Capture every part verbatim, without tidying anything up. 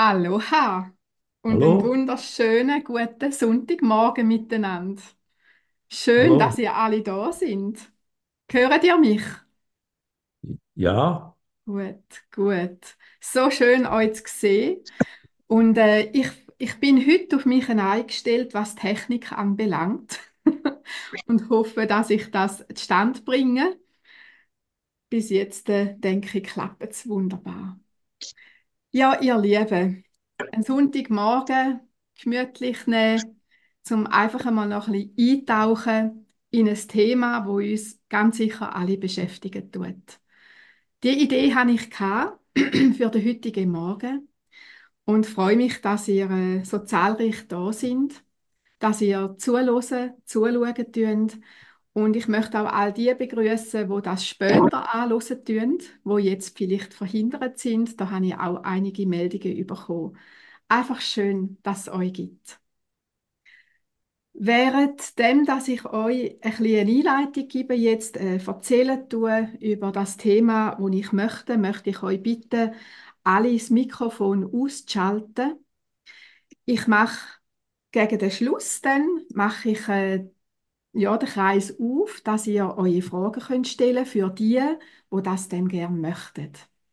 Aloha und einen Hallo? wunderschönen guten Sonntagmorgen miteinander. Schön, Hallo? dass ihr alle da sind. Hört ihr mich? Ja, Gut, gut. So schön, euch zu sehen. Und äh, ich, ich bin heute auf mich eingestellt, was Technik anbelangt. Und hoffe, dass ich das zustande bringe. Bis jetzt, äh, denke ich, klappt es wunderbar. Ja, ihr Lieben, ein Sonntagmorgen gemütlich nehmen, zum einfach einmal noch ein bisschen eintauchen in ein Thema, wo uns ganz sicher alle beschäftigen tut. Die Idee hatte ich gehabt für den heutigen Morgen und freue mich, dass ihr äh, so zahlreich da sind, dass ihr zuhören, zuschauen tun. Und ich möchte auch all die begrüßen, wo das später anhören tun, wo jetzt vielleicht verhindert sind. Da habe ich auch einige Meldungen bekommen. Einfach schön, dass es euch gibt. Währenddem, dass ich euch ein bisschen eine Einleitung gebe, jetzt äh, erzählen tue über das Thema, wo ich möchte, möchte ich euch bitten, alle das Mikrofon auszuschalten. Ich mache gegen den Schluss dann, mache ich äh, ja, den Kreis auf, dass ihr eure Fragen könnt stellen für die, wo das dann gerne möchten.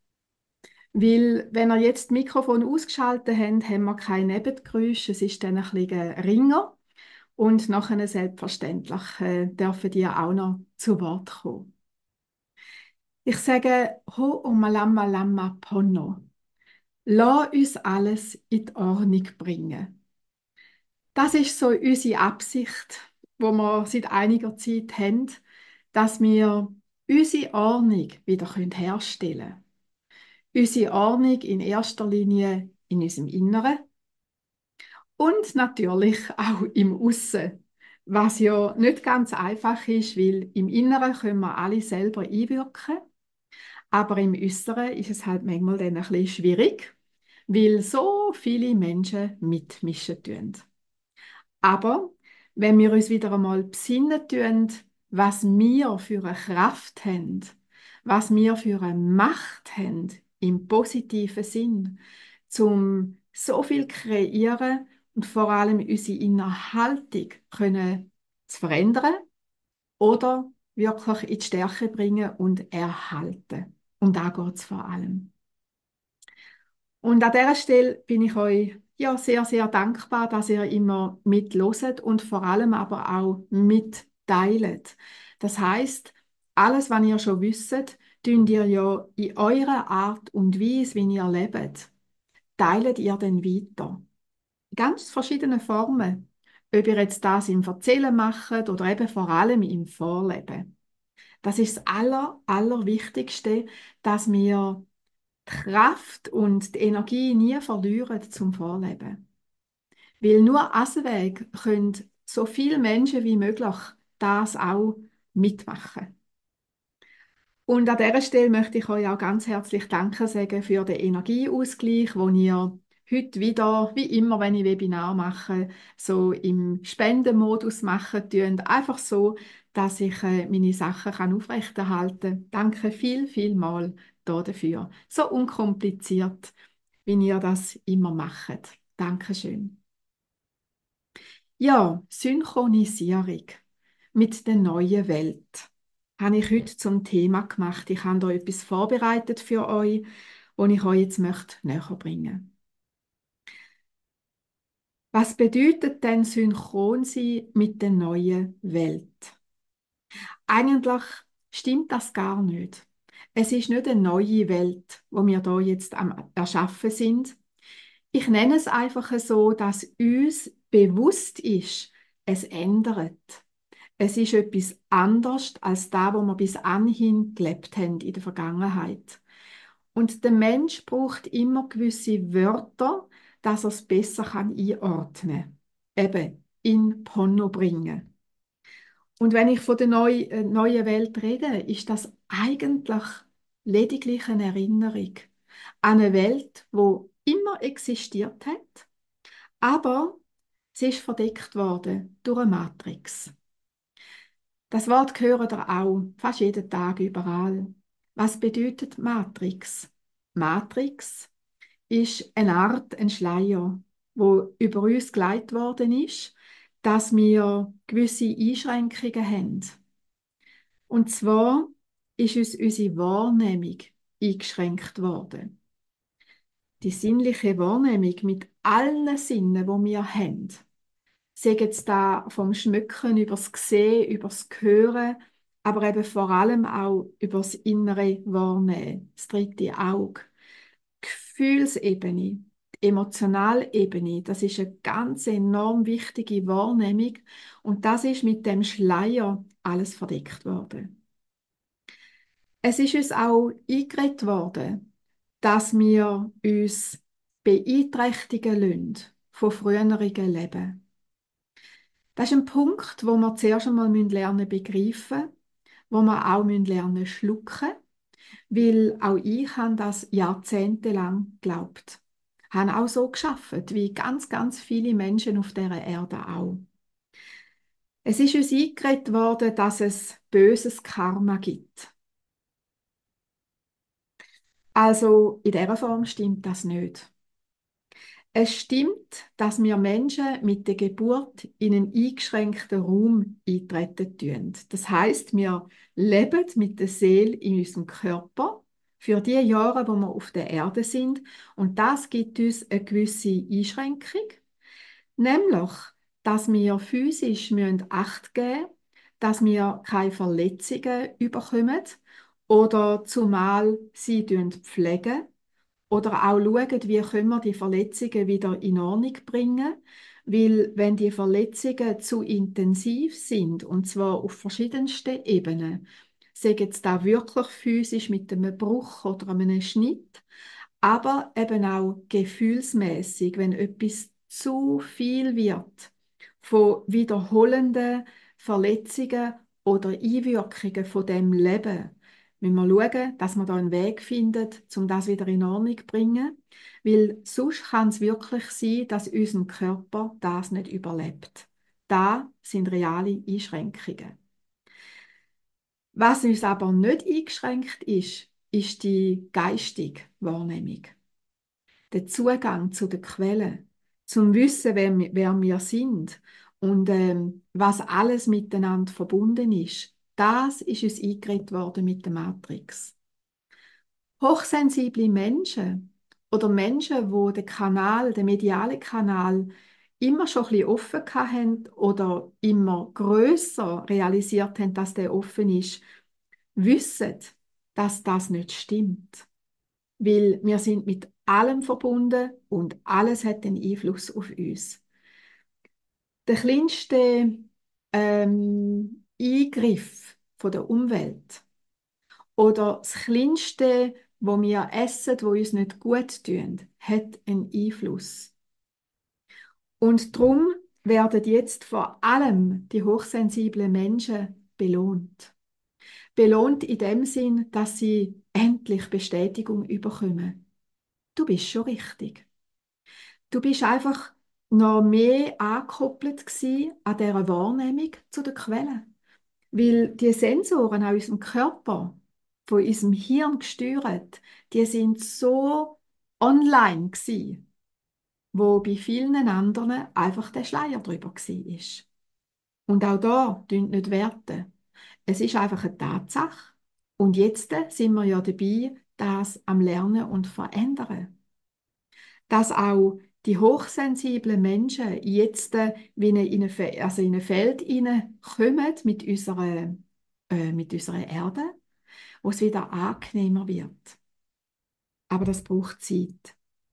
Weil, wenn ihr jetzt das Mikrofon ausgeschaltet habt, haben wir kein Nebengeräusch, es ist dann ein bisschen ringer und nachher selbstverständlich äh, dürfen die auch noch zu Wort kommen. Ich sage Ho o malama lama pono. Lass uns alles in die Ordnung bringen. Das ist so unsere Absicht, wo wir seit einiger Zeit haben, dass wir unsere Ordnung wieder herstellen können. Unsere Ordnung in erster Linie in unserem Inneren und natürlich auch im Aussen. Was ja nicht ganz einfach ist, weil im Inneren können wir alle selber einwirken, aber im Äußeren ist es halt manchmal dann ein bisschen schwierig, weil so viele Menschen mitmischen tun. Aber wenn wir uns wieder einmal besinnen tun, was wir für eine Kraft haben, was wir für eine Macht haben, im positiven Sinn, zum so viel kreieren und vor allem unsere innere Haltung können zu verändern oder wirklich in die Stärke bringen und erhalten. Und da geht es vor allem. Und an dieser Stelle bin ich euch ja sehr, sehr dankbar, dass ihr immer mitloset und vor allem aber auch mitteilt. Das heißt, alles, was ihr schon wisst, tun ihr ja in eurer Art und Weise, wie ihr lebt, teilt ihr dann weiter. In ganz verschiedenen Formen. Ob ihr jetzt das im Erzählen macht oder eben vor allem im Vorleben. Das ist das Aller, Allerwichtigste, dass wir die Kraft und die Energie nie verlieren zum Vorleben. Weil nur Weg können so viele Menschen wie möglich das auch mitmachen. Und an dieser Stelle möchte ich euch auch ganz herzlich Danke sagen für den Energieausgleich, den ihr heute wieder, wie immer, wenn ich Webinar mache, so im Spendenmodus machen könnt. Einfach so, dass ich äh, meine Sachen kann aufrechterhalten kann. Danke viel, viel mal dafür. So unkompliziert, wie ihr das immer macht. Dankeschön. Ja, Synchronisierung mit der neuen Welt habe ich heute zum Thema gemacht. Ich habe da etwas vorbereitet für euch, und ich euch jetzt möchte näher bringen. Was bedeutet denn synchron sein mit der neuen Welt? Eigentlich stimmt das gar nicht. Es ist nicht eine neue Welt, wo wir da jetzt am Erschaffen sind. Ich nenne es einfach so, dass uns bewusst ist, es ändert. Es ist etwas anderes als da, wo wir bis anhin gelebt haben in der Vergangenheit. Und der Mensch braucht immer gewisse Wörter, dass er es besser kann einordnen kann. Eben in Ponno bringen. Und wenn ich von der neu, äh, neuen Welt rede, ist das eigentlich lediglich eine Erinnerung an eine Welt, wo immer existiert hat, aber sie ist verdeckt worden durch eine Matrix. Das Wort hören ihr auch fast jeden Tag überall. Was bedeutet Matrix? Matrix ist eine Art ein Schleier, wo über uns gelegt worden ist, dass wir gewisse Einschränkungen haben. Und zwar ist uns unsere Wahrnehmung eingeschränkt worden. Die sinnliche Wahrnehmung mit allen Sinnen, wo wir haben. Sei jetzt da vom Schmücken übers Sehen, übers Hören, aber eben vor allem auch übers innere Wahrnehmen, das dritte Auge. Gefühlsebene, die emotionale Ebene, das ist eine ganz enorm wichtige Wahrnehmung und das ist mit dem Schleier alles verdeckt worden. Es ist uns auch eingeredet worden, dass wir uns beeinträchtigen lassen von früheren Leben. Das ist ein Punkt, wo wir zuerst einmal lernen begreifen, wo wir auch lernen schlucken, weil auch ich habe das jahrzehntelang geglaubt. Habe auch so geschafft, wie ganz, ganz viele Menschen auf dieser Erde auch. Es ist uns eingeredet worden, dass es böses Karma gibt. Also in dieser Form stimmt das nicht. Es stimmt, dass wir Menschen mit der Geburt in einen eingeschränkten Raum eintreten tun. Das heißt, wir leben mit der Seele in unserem Körper für die Jahre, wo wir auf der Erde sind. Und das gibt uns eine gewisse Einschränkung, nämlich, dass wir physisch Acht geben müssen, dass wir keine Verletzungen überkommen oder zumal sie pflegen oder auch schauen, wie können wir die Verletzungen wieder in Ordnung bringen. Weil wenn die Verletzungen zu intensiv sind, und zwar auf verschiedensten Ebenen, sei jetzt da wirklich physisch mit einem Bruch oder einem Schnitt, aber eben auch gefühlsmäßig, wenn etwas zu viel wird von wiederholenden Verletzungen oder Einwirkungen von dem Leben, müssen wir schauen, dass wir da einen Weg finden, um das wieder in Ordnung zu bringen, weil sonst kann es wirklich sein, dass unser Körper das nicht überlebt. Da sind reale Einschränkungen. Was uns aber nicht eingeschränkt ist, ist die geistige Wahrnehmung. Der Zugang zu der Quelle, zum Wissen, wer, wir- wer wir sind und ähm, was alles miteinander verbunden ist. Das ist uns eingeredet worden mit der Matrix. Hochsensible Menschen oder Menschen, wo den Kanal, den medialen Kanal immer schon ein bisschen offen haben oder immer größer realisiert haben, dass der offen ist, wissen, dass das nicht stimmt. Weil wir sind mit allem verbunden und alles hat einen Einfluss auf uns. Der kleinste ähm, Eingriff von der Umwelt oder das Kleinste, wo wir essen, wo uns nicht gut tut, hat einen Einfluss. Und darum werden jetzt vor allem die hochsensiblen Menschen belohnt. Belohnt in dem Sinn, dass sie endlich Bestätigung bekommen. Du bist schon richtig. Du bist einfach noch mehr angekoppelt gsi an dieser Wahrnehmung zu der Quelle. Weil die Sensoren an unserem Körper, von unserem Hirn gesteuert, die sind so online gsi, wo bei vielen anderen einfach der Schleier drüber gsi ist. Und auch da tun nicht Werte. Es ist einfach eine Tatsache. Und jetzt sind wir ja dabei, das am Lernen und Verändern. Dass auch die hochsensiblen Menschen jetzt äh, wie in ein, Fe- also in ein Feld kommen mit unserer, äh, mit unserer Erde, wo es wieder angenehmer wird. Aber das braucht Zeit.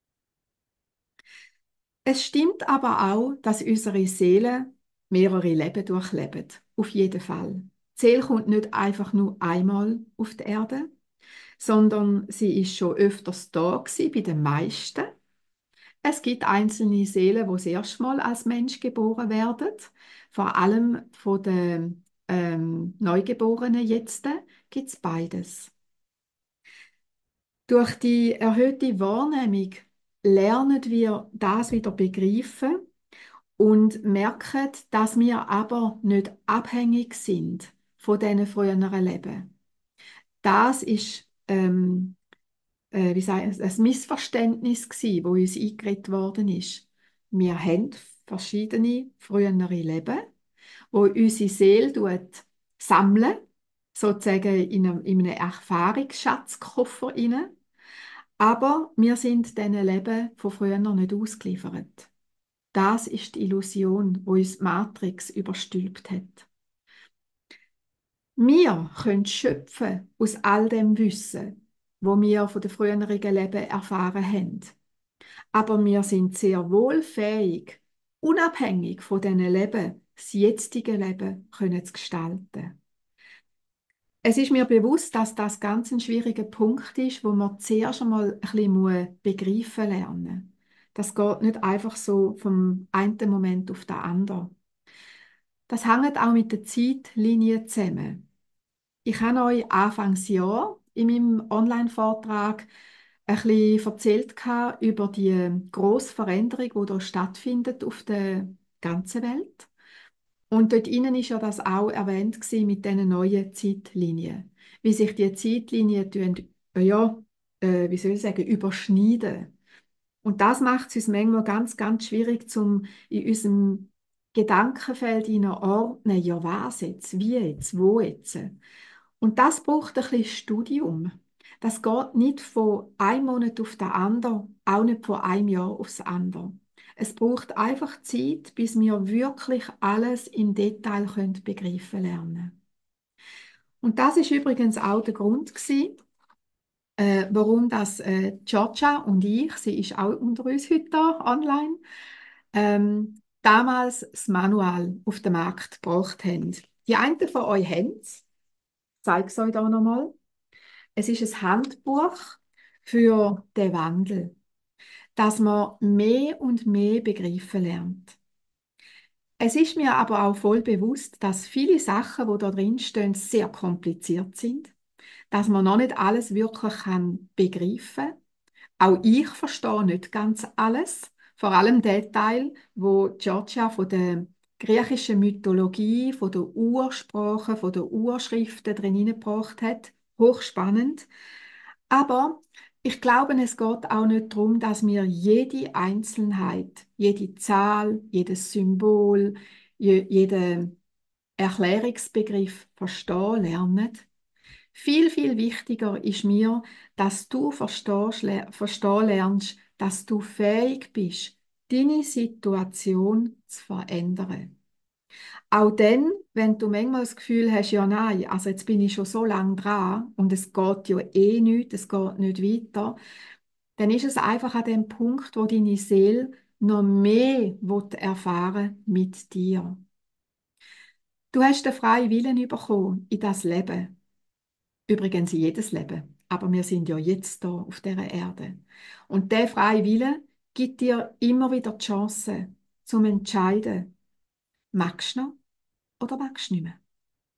Es stimmt aber auch, dass unsere Seele mehrere Leben durchlebt. Auf jeden Fall. Die Seele kommt nicht einfach nur einmal auf die Erde, sondern sie ist schon öfters da gewesen, bei den meisten. Es gibt einzelne Seelen, die das erste Mal als Mensch geboren werden. Vor allem von den ähm, Neugeborenen jetzt gibt es beides. Durch die erhöhte Wahrnehmung lernen wir das wieder begreifen und merken, dass wir aber nicht abhängig sind von diesen früheren Leben. Das ist ähm, äh, wie sagen, ein Missverständnis gewesen, wo uns eingeredet worden ist. Wir haben verschiedene frühere Leben, wo unsere Seele tut sammeln, sozusagen in einem, in einem Erfahrungsschatzkoffer inne. Aber wir sind diesen Leben von früher noch nicht ausgeliefert. Das ist die Illusion, wo uns die Matrix überstülpt hat. Wir können schöpfen aus all dem Wissen, wo wir von den früheren Leben erfahren haben. Aber wir sind sehr wohl fähig, unabhängig von diesen Leben, das jetzige Leben können zu gestalten. Es ist mir bewusst, dass das ganz ein schwieriger Punkt ist, wo man zuerst einmal ein bisschen begreifen lernen muss. Das geht nicht einfach so vom einen Moment auf den anderen. Das hängt auch mit der Zeitlinie zusammen. Ich habe euch Anfangsjahr in meinem Online-Vortrag ein bisschen erzählt gehabt über die grosse Veränderung, die da stattfindet auf der ganzen Welt. Und dort innen ist ja das auch erwähnt gewesen mit diesen neuen Zeitlinien. Wie sich die Zeitlinien tun, äh, ja, äh, wie soll ich sagen, überschneiden. Und das macht es uns manchmal ganz, ganz schwierig, zum in unserem Gedankenfeld ordnen, ja was jetzt, wie jetzt, wo jetzt. Und das braucht ein bisschen Studium. Das geht nicht von einem Monat auf den anderen, auch nicht von einem Jahr aufs andere. Es braucht einfach Zeit, bis wir wirklich alles im Detail können begreifen lernen. Und das ist übrigens auch der Grund gewesen, äh, warum das äh, Georgia und ich, sie ist auch unter uns heute da, online, ähm, damals das Manual auf den Markt gebracht haben. Die einen von euch haben es. Ich zeige es euch hier nochmal. Es ist ein Handbuch für den Wandel, dass man mehr und mehr begreifen lernt. Es ist mir aber auch voll bewusst, dass viele Sachen, die da drin stehen, sehr kompliziert sind, dass man noch nicht alles wirklich kann begreifen. Auch ich verstehe nicht ganz alles, vor allem den Teil, wo Georgia von der griechischen Mythologie, von der Ursprache, von der Urschriften drin hineingebracht hat. Hochspannend. Aber ich glaube, es geht auch nicht darum, dass wir jede Einzelheit, jede Zahl, jedes Symbol, je, jeden Erklärungsbegriff verstehen lernen. Viel, viel wichtiger ist mir, dass du verstehst, le verstehen lernst, dass du fähig bist, deine Situation zu verändern. Auch dann, wenn du manchmal das Gefühl hast, ja nein, also jetzt bin ich schon so lange dran und es geht ja eh nicht, es geht nicht weiter, dann ist es einfach an dem Punkt, wo deine Seele noch mehr will erfahren mit dir. Du hast den freien Willen bekommen in das Leben. Übrigens in jedes Leben. Aber wir sind ja jetzt da auf dieser Erde. Und der freie Wille gibt dir immer wieder die Chance zum Entscheiden. Magst du noch oder magst du nicht mehr?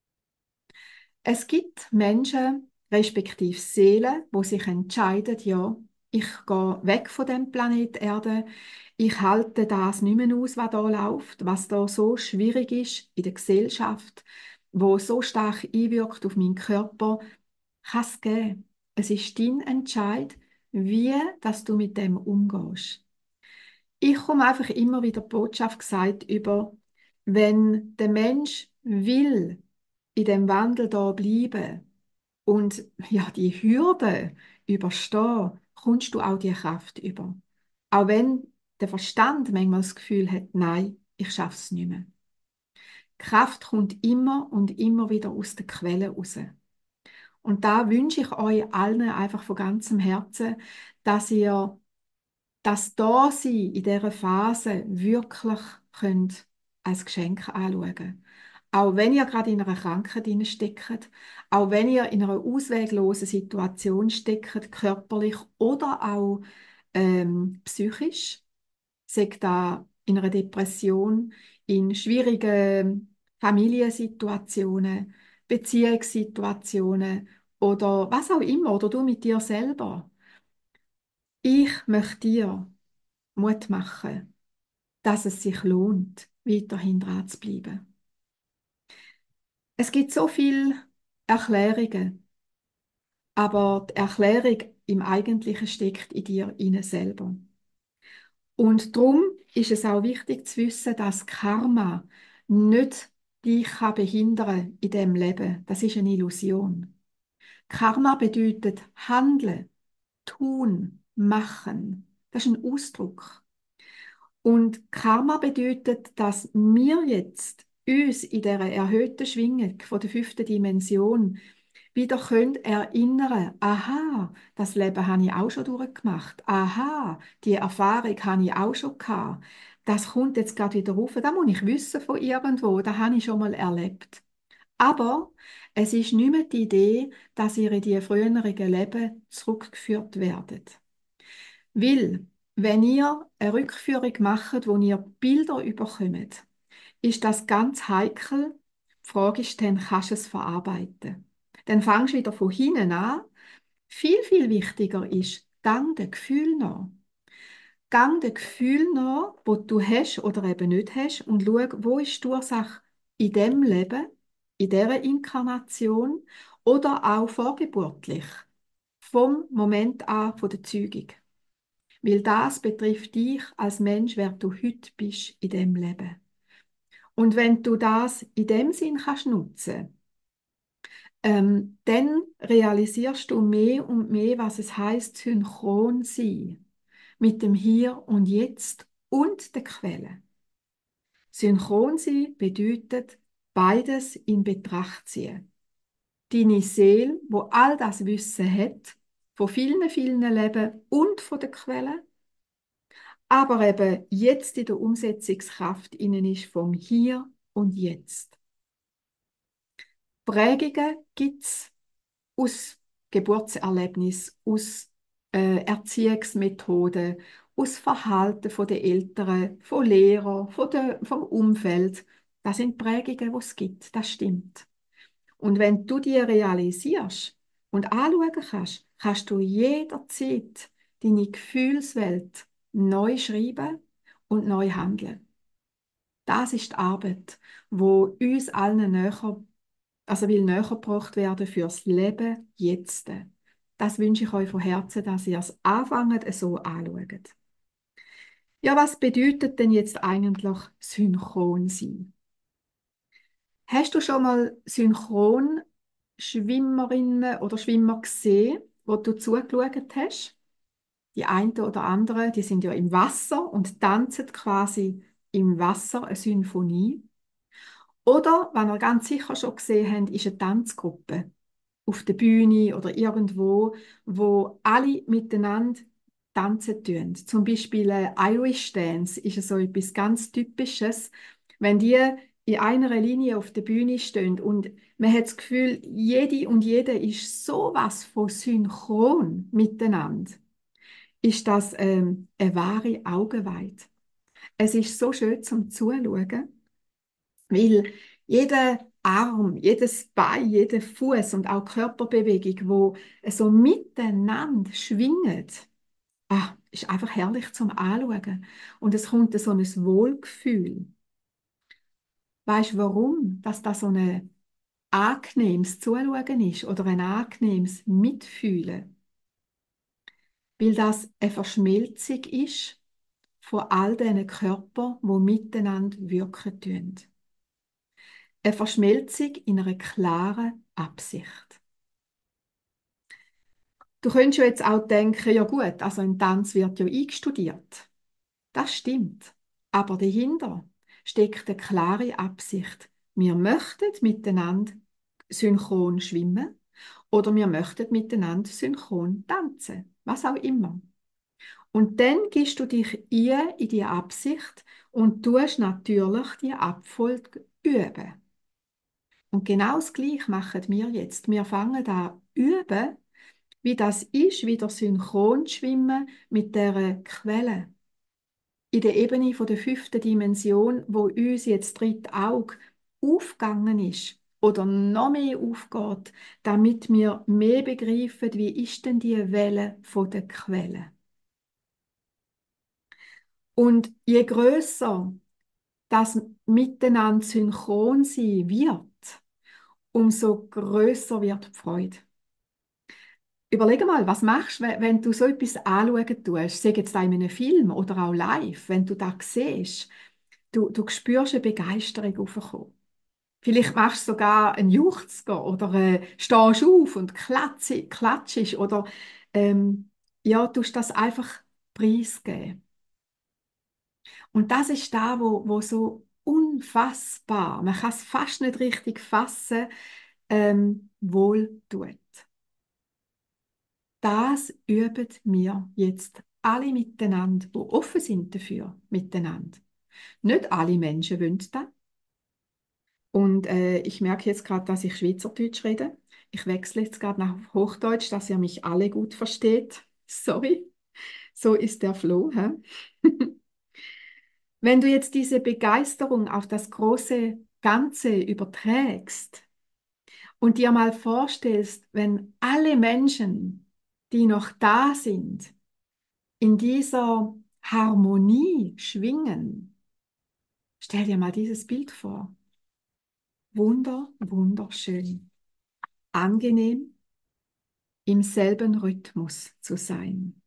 Es gibt Menschen, respektive Seelen, wo sich entscheiden, ja, ich gehe weg von dem Planet Erde, ich halte das nicht mehr aus, was da läuft, was da so schwierig ist in der Gesellschaft, wo so stark einwirkt auf meinen Körper, kann es geben. Es ist dein Entscheid, wie dass du mit dem umgehst. Ich komme einfach immer wieder die Botschaft gesagt über, wenn der Mensch will, in dem Wandel da bleiben und ja, die Hürde überstehen, kommst du auch die Kraft über. Auch wenn der Verstand manchmal das Gefühl hat, nein, ich schaffe es nicht mehr. Die Kraft kommt immer und immer wieder aus der Quelle raus. Und da wünsche ich euch allen einfach von ganzem Herzen, dass ihr das Dasein in dieser Phase wirklich könnt als Geschenk anschauen. Auch wenn ihr gerade in einer Krankheit steckt, auch wenn ihr in einer ausweglosen Situation steckt, körperlich oder auch ähm, psychisch, sagt da in einer Depression, in schwierigen Familiensituationen, Beziehungssituationen oder was auch immer, oder du mit dir selber. Ich möchte dir Mut machen, dass es sich lohnt, weiterhin dran zu bleiben. Es gibt so viele Erklärungen, aber die Erklärung im Eigentlichen steckt in dir inne selber. Und darum ist es auch wichtig zu wissen, dass Karma nicht dich kann behindern in dem Leben. Das ist eine Illusion. Karma bedeutet handeln, tun, machen. Das ist ein Ausdruck. Und Karma bedeutet, dass wir jetzt uns in der erhöhten Schwingung von der fünften Dimension wieder können erinnern, aha, das Leben habe ich auch schon durchgemacht, aha, die Erfahrung habe ich auch schon gehabt. Das kommt jetzt gerade wieder rauf, das muss ich wissen von irgendwo, das habe ich schon mal erlebt. Aber es ist nicht mehr die Idee, dass ihr in die früheren Leben zurückgeführt werdet. Weil, wenn ihr eine Rückführung macht, wo ihr Bilder überkommt, ist das ganz heikel. Die Frage ist dann, kannst du es verarbeiten? Dann fangst du wieder von hinten an. Viel, viel wichtiger ist, gang dem Gefühl nach. Gang dem Gefühl nach, wo du hast oder eben nicht hast und schau, wo ist die Ursache in dem Leben, in dieser Inkarnation oder auch vorgeburtlich, vom Moment an von der Zeugung. Weil das betrifft dich als Mensch, wer du heute bist in dem Leben. Und wenn du das in dem Sinn kannst nutzen, ähm, dann realisierst du mehr und mehr, was es heißt, synchron sein mit dem Hier und Jetzt und der Quelle. Synchron sein bedeutet beides in Betracht ziehen. Deine Seele, wo all das Wissen hat, von vielen, vielen Leben und von der Quelle, aber eben jetzt in der Umsetzungskraft innen ist vom Hier und Jetzt. Prägungen gibt es aus Geburtserlebnis, aus äh, Erziehungsmethoden, aus Verhalten von den Eltern, von Lehrern, von der, vom Umfeld. Das sind Prägungen, die es gibt, das stimmt. Und wenn du die realisierst und anschauen kannst, kannst du jederzeit deine Gefühlswelt neu schreiben und neu handeln. Das ist die Arbeit, wo uns allen näher, also will näher gebracht werden fürs Leben jetzt. Das wünsche ich euch von Herzen, dass ihr es anfangt, so anschaut. Ja, was bedeutet denn jetzt eigentlich synchron sein? Hast du schon mal Synchronschwimmerinnen oder Schwimmer gesehen, wo du zugeschaut hast? Die einen oder anderen, die sind ja im Wasser und tanzen quasi im Wasser eine Symphonie. Oder, was ihr ganz sicher schon gesehen habt, ist eine Tanzgruppe auf der Bühne oder irgendwo, wo alle miteinander tanzen tun. Zum Beispiel äh, Irish Dance ist so etwas ganz Typisches, wenn die in einer Linie auf der Bühne stehen und man hat das Gefühl, jede und jeder ist sowas von synchron miteinander, ist das ähm, eine wahre Augenweide. Es ist so schön zum Zuschauen, weil jeder Arm, jedes Bein, jeder Fuß und auch die Körperbewegung, wo so miteinander schwingt, ah, ist einfach herrlich zum Anschauen. Und es kommt so ein Wohlgefühl. Weißt du, warum? Dass das so ein angenehmes Zuschauen ist oder ein angenehmes Mitfühlen? Weil das eine Verschmelzung ist von all diesen Körpern, die miteinander wirken tun. Eine Verschmelzung in einer klaren Absicht. Du könntest ja jetzt auch denken, ja gut, also ein Tanz wird ja eingestudiert. Das stimmt. Aber dahinter steckt eine klare Absicht. Wir möchten miteinander synchron schwimmen oder wir möchten miteinander synchron tanzen. Was auch immer. Und dann gibst du dich ein in die Absicht und tust natürlich die Abfolge üben. Und genau das Gleiche machen wir jetzt. Wir fangen an üben, wie das ist, wieder synchron zu schwimmen mit der Quelle. In der Ebene von der fünften Dimension, wo uns jetzt das dritte Auge aufgegangen ist oder noch mehr aufgeht, damit wir mehr begreifen, wie ist denn die Welle von der Quelle. Und je größer das miteinander synchron sein wird, umso größer wird die Freude. Überleg mal, was machst du, wenn, wenn du so etwas anschauen tust, sei jetzt auch in einem Film oder auch live, wenn du das siehst, du, du spürst eine Begeisterung aufkommen. Vielleicht machst du sogar einen Juchzer oder äh, stehst auf und klatsch, klatschst oder ähm, ja, tust das einfach preisgeben. Und das ist da, wo, wo so unfassbar, man kann es fast nicht richtig fassen, ähm, wohl tut. Das üben wir jetzt alle miteinander, die offen sind dafür, miteinander. Nicht alle Menschen wollen das. Und äh, ich merke jetzt gerade, dass ich Schweizerdeutsch rede. Ich wechsle jetzt gerade nach Hochdeutsch, dass ihr mich alle gut versteht. Sorry, so ist der Flow. Hä? Wenn du jetzt diese Begeisterung auf das große Ganze überträgst und dir mal vorstellst, wenn alle Menschen, die noch da sind, in dieser Harmonie schwingen, stell dir mal dieses Bild vor. Wunder, wunderschön, angenehm, im selben Rhythmus zu sein.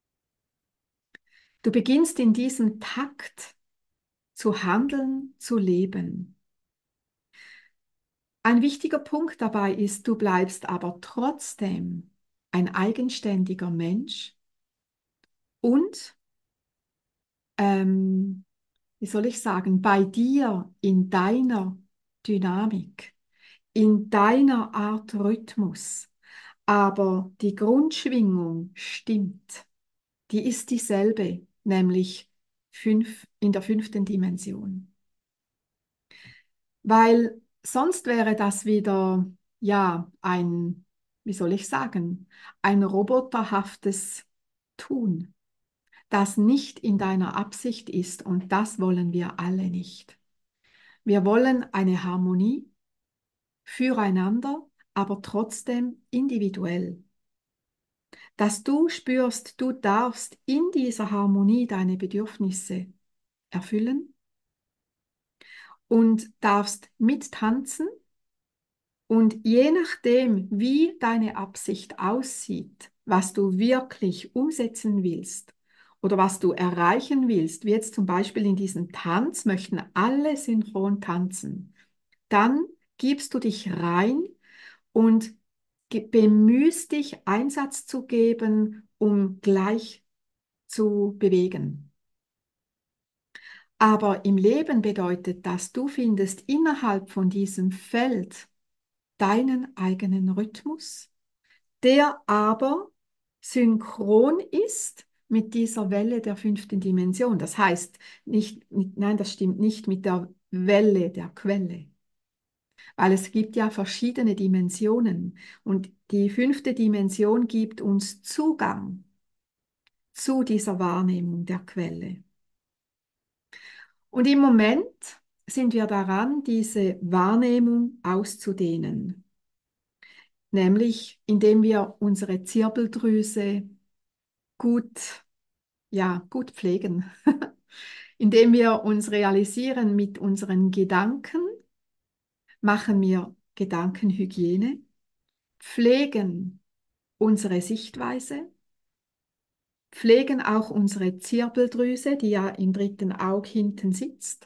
Du beginnst in diesem Takt zu handeln, zu leben. Ein wichtiger Punkt dabei ist, du bleibst aber trotzdem ein eigenständiger Mensch und, ähm, wie soll ich sagen, bei dir in deiner Dynamik, in deiner Art Rhythmus. Aber die Grundschwingung stimmt. Die ist dieselbe, nämlich fünf, in der fünften Dimension. Weil sonst wäre das wieder, ja, ein, wie soll ich sagen, ein roboterhaftes Tun, das nicht in deiner Absicht ist und das wollen wir alle nicht. Wir wollen eine Harmonie füreinander, aber trotzdem individuell. Dass du spürst, du darfst in dieser Harmonie deine Bedürfnisse erfüllen und darfst mittanzen und je nachdem, wie deine Absicht aussieht, was du wirklich umsetzen willst oder was du erreichen willst, wie jetzt zum Beispiel in diesem Tanz, möchten alle synchron tanzen, dann gibst du dich rein und ge- bemühst dich, Einsatz zu geben, um gleich zu bewegen. Aber im Leben bedeutet das, du findest innerhalb von diesem Feld deinen eigenen Rhythmus, der aber synchron ist mit dieser Welle der fünften Dimension. Das heißt, nicht, mit, nein, das stimmt nicht mit der Welle der Quelle, weil es gibt ja verschiedene Dimensionen und die fünfte Dimension gibt uns Zugang zu dieser Wahrnehmung der Quelle. Und im Moment sind wir daran, diese Wahrnehmung auszudehnen, nämlich indem wir unsere Zirbeldrüse gut, ja, gut pflegen, indem wir uns realisieren mit unseren Gedanken, machen wir Gedankenhygiene, pflegen unsere Sichtweise, pflegen auch unsere Zirbeldrüse, die ja im dritten Auge hinten sitzt.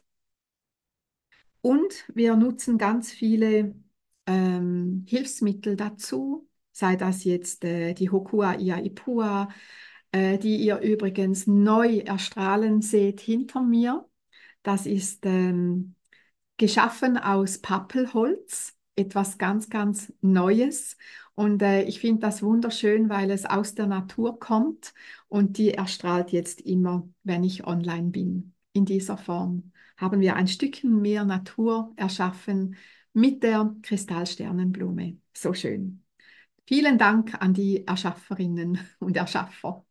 Und wir nutzen ganz viele ähm, Hilfsmittel dazu, sei das jetzt äh, die Hokua Ia Ipua, äh, die ihr übrigens neu erstrahlen seht hinter mir. Das ist ähm, geschaffen aus Pappelholz, etwas ganz, ganz Neues. Und äh, ich finde das wunderschön, weil es aus der Natur kommt und die erstrahlt jetzt immer, wenn ich online bin. In dieser Form haben wir ein Stückchen mehr Natur erschaffen mit der Kristallsternenblume. So schön. Vielen Dank an die Erschafferinnen und Erschaffer.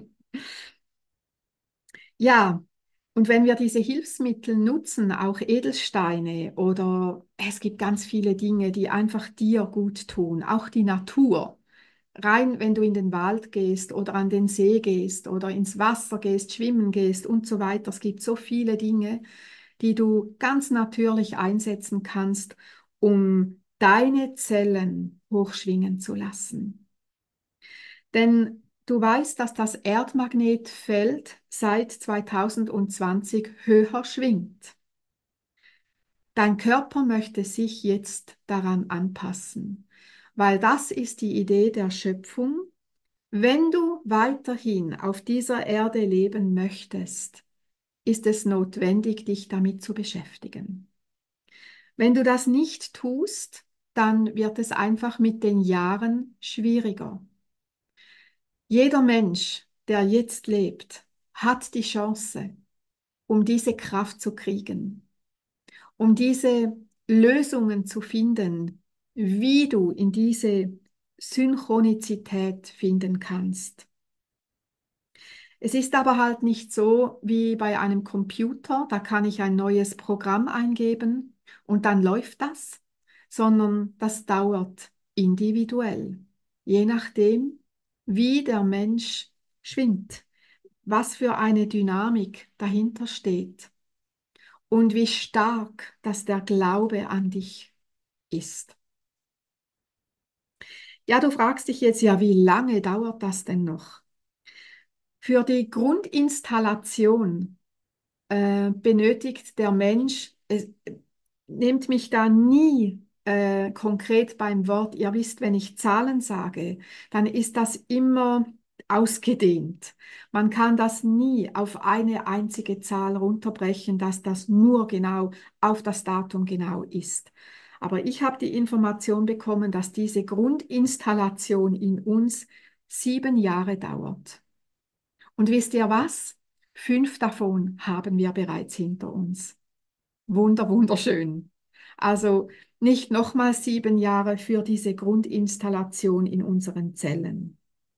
Ja, und wenn wir diese Hilfsmittel nutzen, auch Edelsteine oder es gibt ganz viele Dinge, die einfach dir gut tun, auch die Natur. Rein, wenn du in den Wald gehst oder an den See gehst oder ins Wasser gehst, schwimmen gehst und so weiter. Es gibt so viele Dinge, die du ganz natürlich einsetzen kannst, um deine Zellen hochschwingen zu lassen. Denn du weißt, dass das Erdmagnetfeld seit zweitausendzwanzig höher schwingt. Dein Körper möchte sich jetzt daran anpassen, weil das ist die Idee der Schöpfung. Wenn du weiterhin auf dieser Erde leben möchtest, ist es notwendig, dich damit zu beschäftigen. Wenn du das nicht tust, dann wird es einfach mit den Jahren schwieriger. Jeder Mensch, der jetzt lebt, hat die Chance, um diese Kraft zu kriegen, um diese Lösungen zu finden, wie du in diese Synchronizität finden kannst. Es ist aber halt nicht so wie bei einem Computer, da kann ich ein neues Programm eingeben und dann läuft das, sondern das dauert individuell, je nachdem, wie der Mensch schwingt, was für eine Dynamik dahinter steht und wie stark das der Glaube an dich ist. Ja, du fragst dich jetzt, ja, wie lange dauert das denn noch? Für die Grundinstallation äh, benötigt der Mensch, es, nehmt mich da nie äh, konkret beim Wort. Ihr wisst, wenn ich Zahlen sage, dann ist das immer ausgedehnt. Man kann das nie auf eine einzige Zahl runterbrechen, dass das nur genau auf das Datum genau ist. Aber ich habe die Information bekommen, dass diese Grundinstallation in uns sieben Jahre dauert. Und wisst ihr was? Fünf davon haben wir bereits hinter uns. Wunder, wunderschön. Also nicht nochmal sieben Jahre für diese Grundinstallation in unseren Zellen.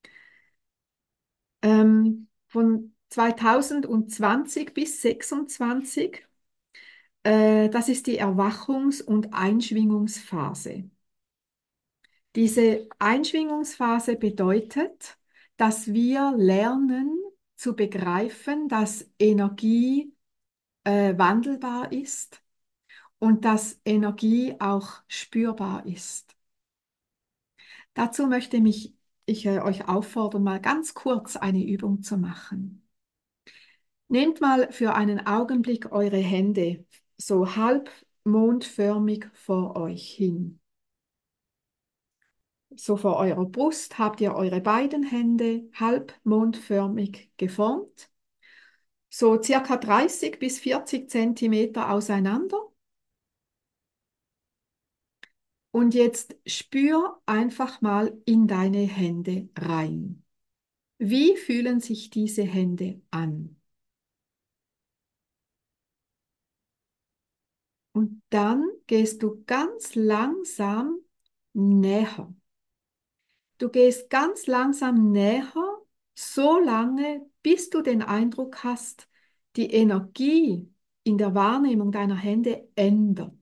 Ähm, von zweitausendzwanzig bis sechsundzwanzig, äh, das ist die Erwachungs- und Einschwingungsphase. Diese Einschwingungsphase bedeutet, dass wir lernen zu begreifen, dass Energie äh, wandelbar ist und dass Energie auch spürbar ist. Dazu möchte mich, ich äh, euch auffordern, mal ganz kurz eine Übung zu machen. Nehmt mal für einen Augenblick eure Hände so halb mondförmig vor euch hin. So vor eurer Brust habt ihr eure beiden Hände halb mondförmig geformt, so circa dreißig bis vierzig Zentimeter auseinander. Und jetzt spür einfach mal in deine Hände rein. Wie fühlen sich diese Hände an? Und dann gehst du ganz langsam näher. Du gehst ganz langsam näher, so lange, bis du den Eindruck hast, die Energie in der Wahrnehmung deiner Hände ändert.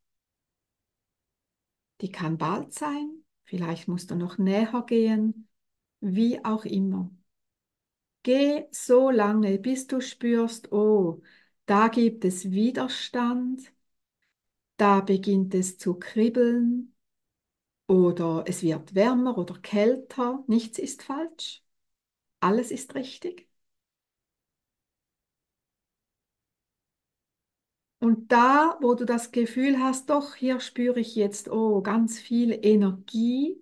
Die kann bald sein, vielleicht musst du noch näher gehen, wie auch immer. Geh so lange, bis du spürst, oh, da gibt es Widerstand, da beginnt es zu kribbeln oder es wird wärmer oder kälter. Nichts ist falsch, alles ist richtig. Und da, wo du das Gefühl hast, doch, hier spüre ich jetzt, oh, ganz viel Energie,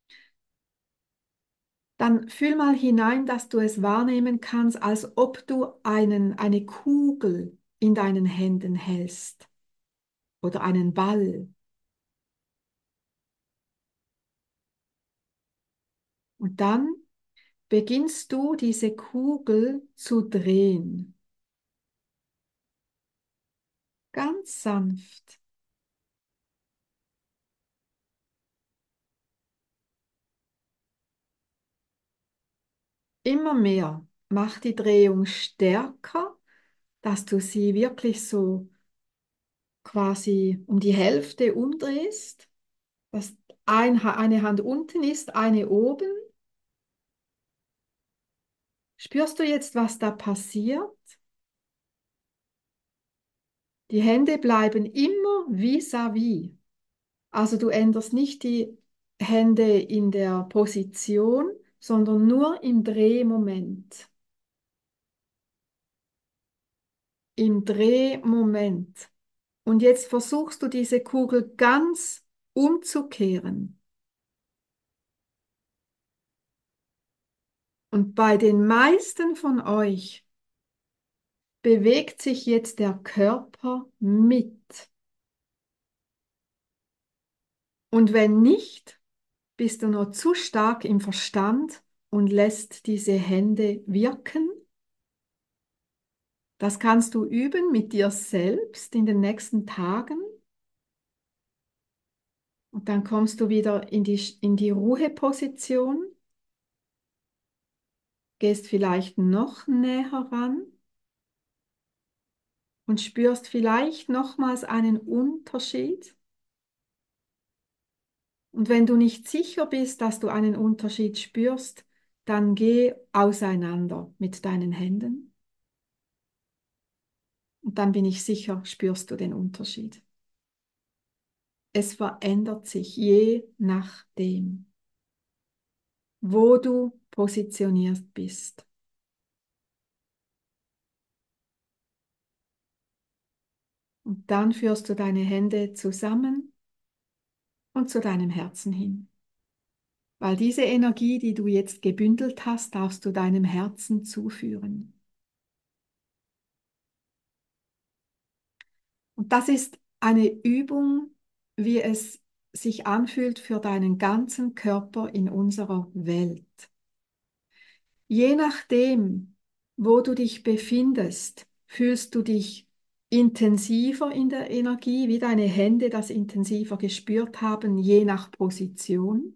dann fühl mal hinein, dass du es wahrnehmen kannst, als ob du einen, eine Kugel in deinen Händen hältst oder einen Ball. Und dann beginnst du diese Kugel zu drehen, ganz sanft. Immer mehr. Mach die Drehung stärker, dass du sie wirklich so quasi um die Hälfte umdrehst, dass ein, Ha- eine Hand unten ist, eine oben. Spürst du jetzt, was da passiert? Die Hände bleiben immer vis-à-vis. Also du änderst nicht die Hände in der Position, sondern nur im Drehmoment. Im Drehmoment. Und jetzt versuchst du diese Kugel ganz umzukehren. Und bei den meisten von euch bewegt sich jetzt der Körper mit. Und wenn nicht, bist du nur zu stark im Verstand und lässt diese Hände wirken. Das kannst du üben mit dir selbst in den nächsten Tagen. Und dann kommst du wieder in die, in die Ruheposition, gehst vielleicht noch näher ran und spürst vielleicht nochmals einen Unterschied. Und wenn du nicht sicher bist, dass du einen Unterschied spürst, dann geh auseinander mit deinen Händen. Und dann bin ich sicher, spürst du den Unterschied. Es verändert sich je nachdem, wo du positioniert bist. Und dann führst du deine Hände zusammen und zu deinem Herzen hin. Weil diese Energie, die du jetzt gebündelt hast, darfst du deinem Herzen zuführen. Und das ist eine Übung, wie es sich anfühlt für deinen ganzen Körper in unserer Welt. Je nachdem, wo du dich befindest, fühlst du dich intensiver in der Energie, wie deine Hände das intensiver gespürt haben, je nach Position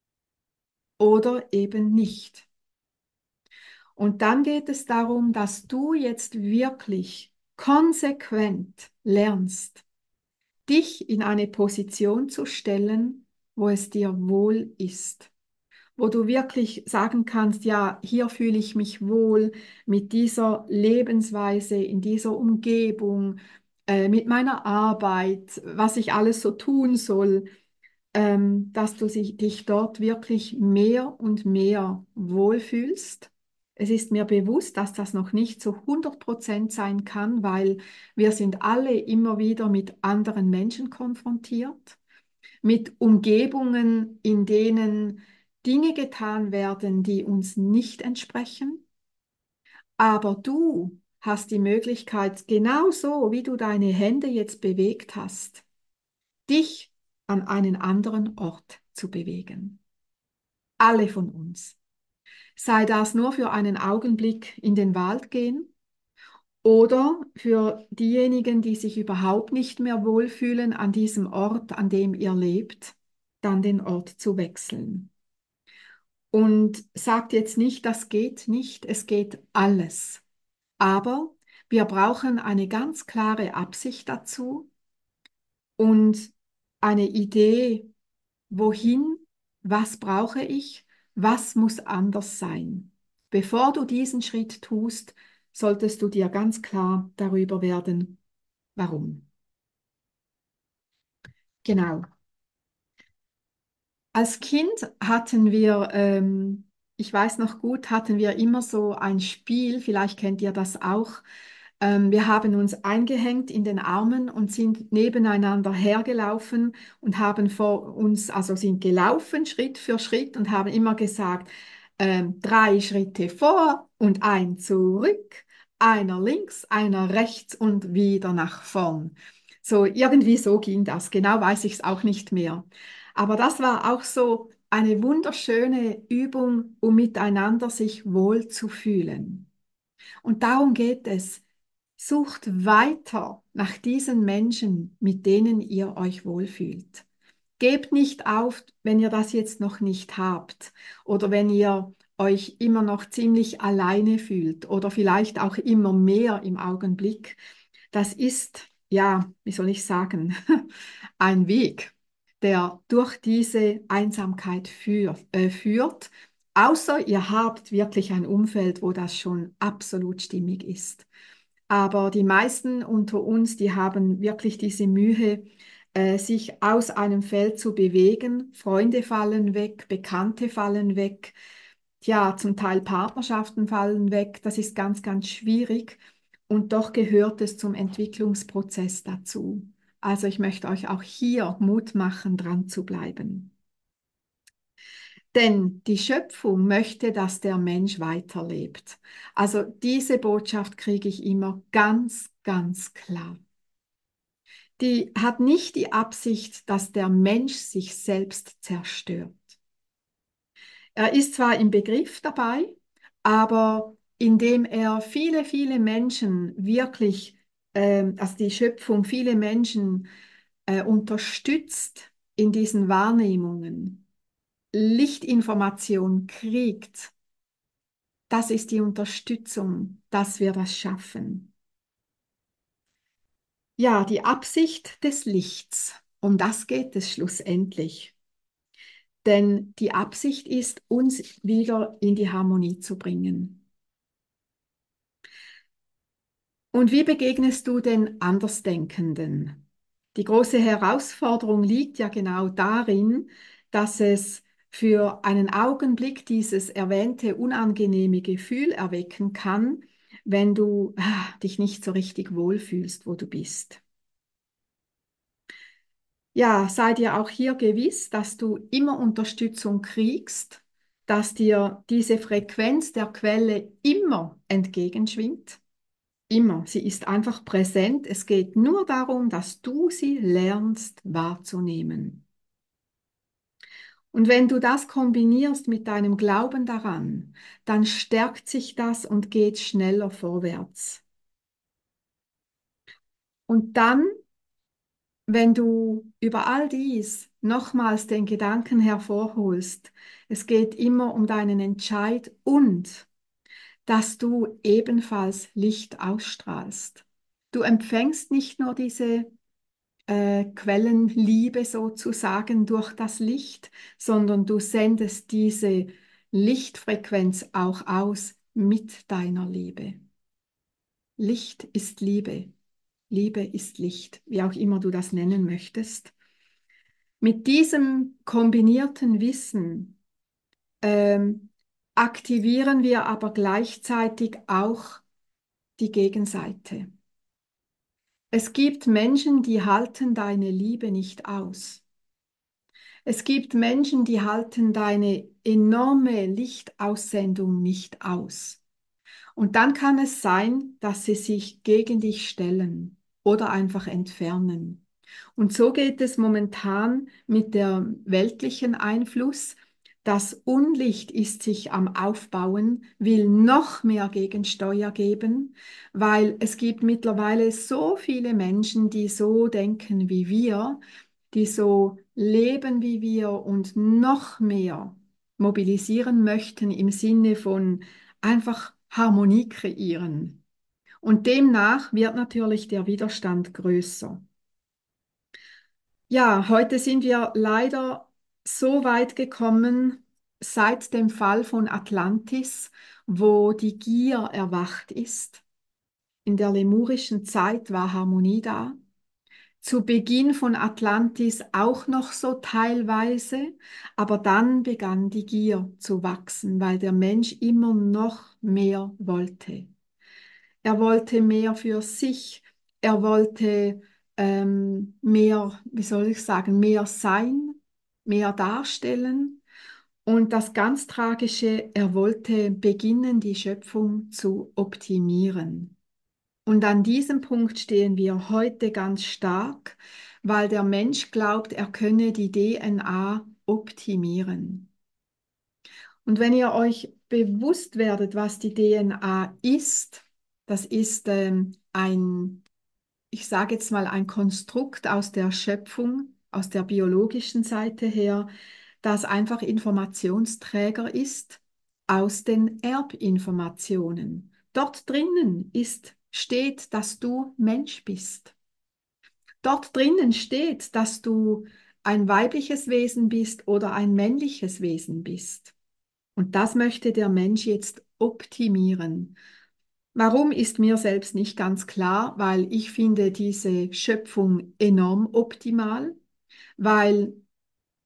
oder eben nicht. Und dann geht es darum, dass du jetzt wirklich konsequent lernst, dich in eine Position zu stellen, wo es dir wohl ist, wo du wirklich sagen kannst, ja, hier fühle ich mich wohl mit dieser Lebensweise, in dieser Umgebung, äh, mit meiner Arbeit, was ich alles so tun soll, ähm, dass du sich, dich dort wirklich mehr und mehr wohlfühlst. Es ist mir bewusst, dass das noch nicht zu hundert Prozent sein kann, weil wir sind alle immer wieder mit anderen Menschen konfrontiert, mit Umgebungen, in denen Dinge getan werden, die uns nicht entsprechen. Aber du hast die Möglichkeit, genauso wie du deine Hände jetzt bewegt hast, dich an einen anderen Ort zu bewegen. Alle von uns. Sei das nur für einen Augenblick in den Wald gehen oder für diejenigen, die sich überhaupt nicht mehr wohlfühlen an diesem Ort, an dem ihr lebt, dann den Ort zu wechseln. Und sagt jetzt nicht, das geht nicht, es geht alles. Aber wir brauchen eine ganz klare Absicht dazu und eine Idee, wohin, was brauche ich, was muss anders sein. Bevor du diesen Schritt tust, solltest du dir ganz klar darüber werden, warum. Genau. Als Kind hatten wir, ähm, ich weiß noch gut, hatten wir immer so ein Spiel, vielleicht kennt ihr das auch. Ähm, wir haben uns eingehängt in den Armen und sind nebeneinander hergelaufen und haben vor uns, also sind gelaufen Schritt für Schritt und haben immer gesagt, ähm, drei Schritte vor und ein zurück, einer links, einer rechts und wieder nach vorn. So, irgendwie so ging das. Genau weiß ich es auch nicht mehr. Aber das war auch so eine wunderschöne Übung, um miteinander sich wohl zu fühlen. Und darum geht es. Sucht weiter nach diesen Menschen, mit denen ihr euch wohlfühlt. Gebt nicht auf, wenn ihr das jetzt noch nicht habt oder wenn ihr euch immer noch ziemlich alleine fühlt oder vielleicht auch immer mehr im Augenblick. Das ist, ja, wie soll ich sagen, ein Weg, der durch diese Einsamkeit führ, äh, führt, außer ihr habt wirklich ein Umfeld, wo das schon absolut stimmig ist. Aber die meisten unter uns, die haben wirklich diese Mühe, äh, sich aus einem Feld zu bewegen. Freunde fallen weg, Bekannte fallen weg. Ja, zum Teil Partnerschaften fallen weg. Das ist ganz, ganz schwierig. Und doch gehört es zum Entwicklungsprozess dazu. Also ich möchte euch auch hier Mut machen, dran zu bleiben. Denn die Schöpfung möchte, dass der Mensch weiterlebt. Also diese Botschaft kriege ich immer ganz, ganz klar. Die hat nicht die Absicht, dass der Mensch sich selbst zerstört. Er ist zwar im Begriff dabei, aber indem er viele, viele Menschen wirklich, ähm, also die Schöpfung, viele Menschen äh, unterstützt in diesen Wahrnehmungen, Lichtinformation kriegt, das ist die Unterstützung, dass wir das schaffen. Ja, die Absicht des Lichts, um das geht es schlussendlich. Denn die Absicht ist, uns wieder in die Harmonie zu bringen. Und wie begegnest du den Andersdenkenden? Die große Herausforderung liegt ja genau darin, dass es für einen Augenblick dieses erwähnte unangenehme Gefühl erwecken kann, wenn du ah, dich nicht so richtig wohlfühlst, wo du bist. Ja, sei dir auch hier gewiss, dass du immer Unterstützung kriegst, dass dir diese Frequenz der Quelle immer entgegenschwingt. Immer. Sie ist einfach präsent. Es geht nur darum, dass du sie lernst wahrzunehmen. Und wenn du das kombinierst mit deinem Glauben daran, dann stärkt sich das und geht schneller vorwärts. Und dann, wenn du über all dies nochmals den Gedanken hervorholst, es geht immer um deinen Entscheid und dass du ebenfalls Licht ausstrahlst. Du empfängst nicht nur diese äh, Quellenliebe sozusagen durch das Licht, sondern du sendest diese Lichtfrequenz auch aus mit deiner Liebe. Licht ist Liebe. Liebe ist Licht, wie auch immer du das nennen möchtest. Mit diesem kombinierten Wissen ähm, aktivieren wir aber gleichzeitig auch die Gegenseite. Es gibt Menschen, die halten deine Liebe nicht aus. Es gibt Menschen, die halten deine enorme Lichtaussendung nicht aus. Und dann kann es sein, dass sie sich gegen dich stellen oder einfach entfernen. Und so geht es momentan mit der weltlichen Einfluss. Das Unlicht ist sich am Aufbauen, will noch mehr Gegensteuer geben, weil es gibt mittlerweile so viele Menschen, die so denken wie wir, die so leben wie wir und noch mehr mobilisieren möchten im Sinne von einfach Harmonie kreieren. Und demnach wird natürlich der Widerstand größer. Ja, heute sind wir leider so weit gekommen seit dem Fall von Atlantis, wo die Gier erwacht ist. In der lemurischen Zeit war Harmonie da. Zu Beginn von Atlantis auch noch so teilweise, aber dann begann die Gier zu wachsen, weil der Mensch immer noch mehr wollte. Er wollte mehr für sich, er wollte ähm, mehr, wie soll ich sagen, mehr sein, mehr darstellen. Und das ganz Tragische, er wollte beginnen, die Schöpfung zu optimieren. Und an diesem Punkt stehen wir heute ganz stark, weil der Mensch glaubt, er könne die D N A optimieren. Und wenn ihr euch bewusst werdet, was die D N A ist, das ist ähm, ein, ich sage jetzt mal, ein Konstrukt aus der Schöpfung, aus der biologischen Seite her, das einfach Informationsträger ist aus den Erbinformationen. Dort drinnen ist, steht, dass du Mensch bist. Dort drinnen steht, dass du ein weibliches Wesen bist oder ein männliches Wesen bist. Und das möchte der Mensch jetzt optimieren. Warum ist mir selbst nicht ganz klar, weil ich finde diese Schöpfung enorm optimal, weil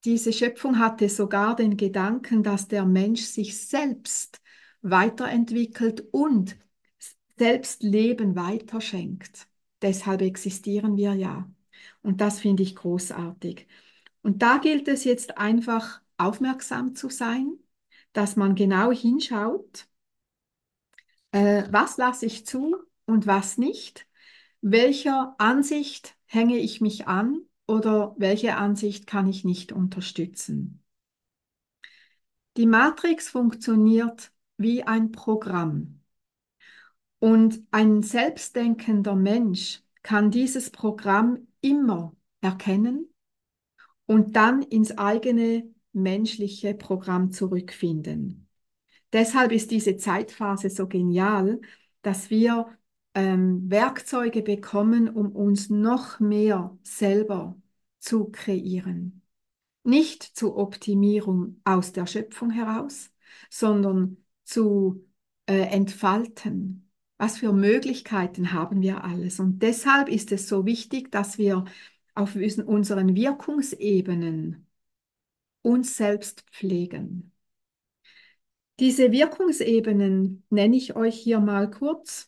Diese Schöpfung hatte sogar den Gedanken, dass der Mensch sich selbst weiterentwickelt und selbst Leben weiterschenkt. Deshalb existieren wir ja. Und das finde ich großartig. Und da gilt es jetzt einfach aufmerksam zu sein, dass man genau hinschaut, äh, was lasse ich zu und was nicht, welcher Ansicht hänge ich mich an oder welche Ansicht kann ich nicht unterstützen. Die Matrix funktioniert wie ein Programm und ein selbstdenkender Mensch kann dieses Programm immer erkennen und dann ins eigene menschliche Programm zurückfinden. Deshalb ist diese Zeitphase so genial, dass wir ähm, Werkzeuge bekommen, um uns noch mehr selber zu kreieren. Nicht zur Optimierung aus der Schöpfung heraus, sondern zu äh, entfalten. Was für Möglichkeiten haben wir alles? Und deshalb ist es so wichtig, dass wir auf unseren Wirkungsebenen uns selbst pflegen. Diese Wirkungsebenen nenne ich euch hier mal kurz.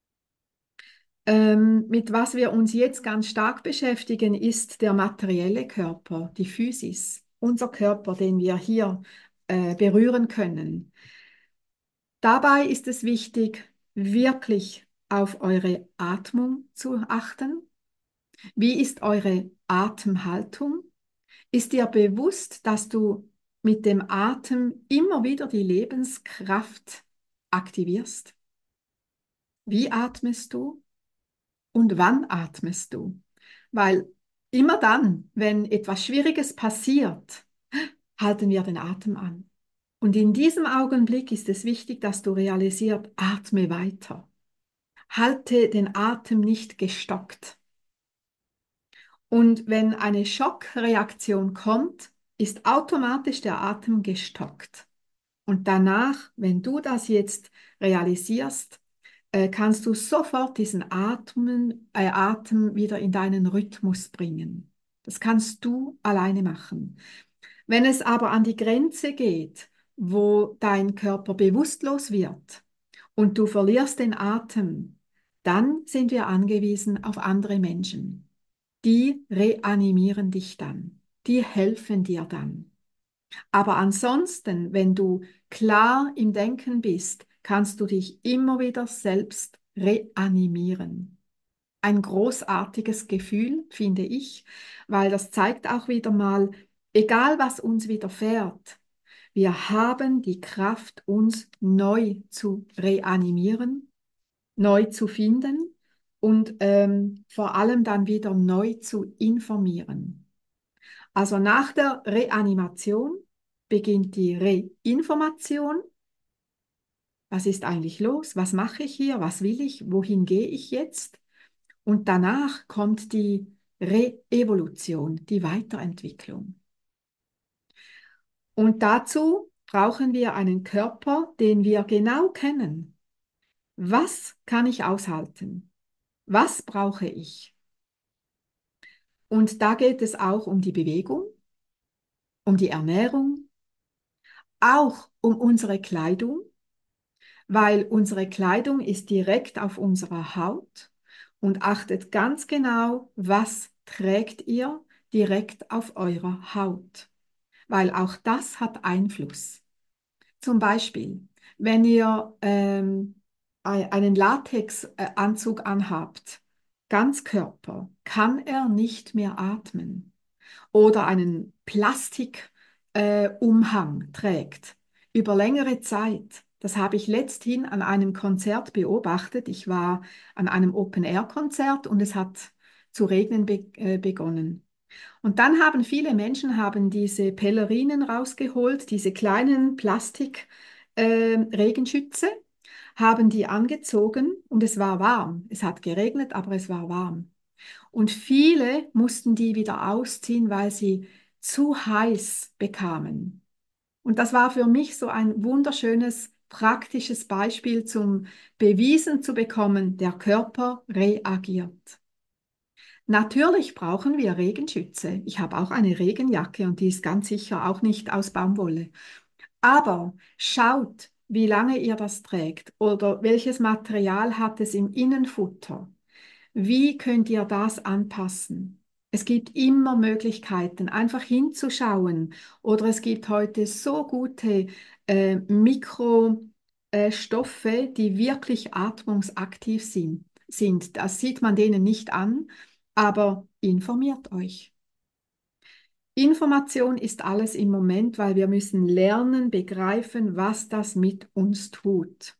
Ähm, mit was wir uns jetzt ganz stark beschäftigen, ist der materielle Körper, die Physis, unser Körper, den wir hier äh, berühren können. Dabei ist es wichtig, wirklich auf eure Atmung zu achten. Wie ist eure Atemhaltung? Ist dir bewusst, dass du mit dem Atem immer wieder die Lebenskraft aktivierst? Wie atmest du und wann atmest du? Weil immer dann, wenn etwas Schwieriges passiert, halten wir den Atem an. Und in diesem Augenblick ist es wichtig, dass du realisierst, atme weiter. Halte den Atem nicht gestockt. Und wenn eine Schockreaktion kommt, ist automatisch der Atem gestockt. Und danach, wenn du das jetzt realisierst, äh, kannst du sofort diesen Atmen, äh, Atem wieder in deinen Rhythmus bringen. Das kannst du alleine machen. Wenn es aber an die Grenze geht, wo dein Körper bewusstlos wird und du verlierst den Atem, dann sind wir angewiesen auf andere Menschen. Die reanimieren dich dann. Die helfen dir dann. Aber ansonsten, wenn du klar im Denken bist, kannst du dich immer wieder selbst reanimieren. Ein großartiges Gefühl, finde ich, weil das zeigt auch wieder mal, egal was uns widerfährt, wir haben die Kraft, uns neu zu reanimieren, neu zu finden und ähm, vor allem dann wieder neu zu informieren. Also nach der Reanimation beginnt die Reinformation. Was ist eigentlich los? Was mache ich hier? Was will ich? Wohin gehe ich jetzt? Und danach kommt die Re-Evolution, die Weiterentwicklung. Und dazu brauchen wir einen Körper, den wir genau kennen. Was kann ich aushalten? Was brauche ich? Und da geht es auch um die Bewegung, um die Ernährung, auch um unsere Kleidung, weil unsere Kleidung ist direkt auf unserer Haut und achtet ganz genau, was trägt ihr direkt auf eurer Haut, weil auch das hat Einfluss. Zum Beispiel, wenn ihr ähm, ein- einen Latexanzug anhabt, Ganzkörper, kann er nicht mehr atmen oder einen Plastik, äh, Umhang trägt über längere Zeit. Das habe ich letzthin an einem Konzert beobachtet. Ich war an einem Open-Air-Konzert und es hat zu regnen be äh, begonnen. Und dann haben viele Menschen haben diese Pellerinen rausgeholt, diese kleinen Plastik äh, Regenschütze, haben die angezogen und es war warm. Es hat geregnet, aber es war warm. Und viele mussten die wieder ausziehen, weil sie zu heiß bekamen. Und das war für mich so ein wunderschönes, praktisches Beispiel zum bewiesen zu bekommen, der Körper reagiert. Natürlich brauchen wir Regenschütze. Ich habe auch eine Regenjacke und die ist ganz sicher auch nicht aus Baumwolle. Aber schaut, wie lange ihr das trägt oder welches Material hat es im Innenfutter. Wie könnt ihr das anpassen? Es gibt immer Möglichkeiten, einfach hinzuschauen. Oder es gibt heute so gute äh, Mikrostoffe, äh, Stoffe, die wirklich atmungsaktiv sind, sind. Das sieht man denen nicht an, aber informiert euch. Information ist alles im Moment, weil wir müssen lernen, begreifen, was das mit uns tut.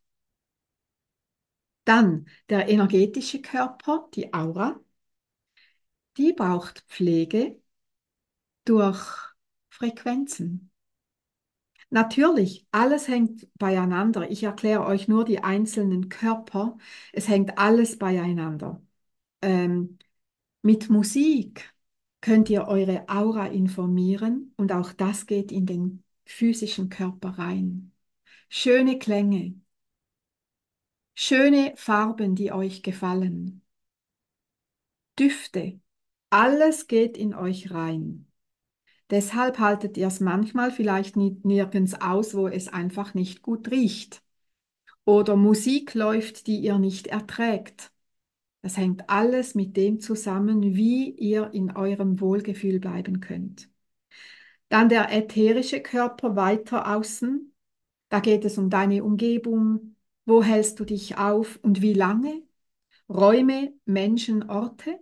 Dann der energetische Körper, die Aura, die braucht Pflege durch Frequenzen. Natürlich, alles hängt beieinander. Ich erkläre euch nur die einzelnen Körper. Es hängt alles beieinander. Ähm, mit Musik könnt ihr eure Aura informieren und auch das geht in den physischen Körper rein. Schöne Klänge, schöne Farben, die euch gefallen, Düfte, alles geht in euch rein. Deshalb haltet ihr es manchmal vielleicht nie- nirgends aus, wo es einfach nicht gut riecht. Oder Musik läuft, die ihr nicht erträgt. Das hängt alles mit dem zusammen, wie ihr in eurem Wohlgefühl bleiben könnt. Dann der ätherische Körper weiter außen. Da geht es um deine Umgebung. Wo hältst du dich auf und wie lange? Räume, Menschen, Orte.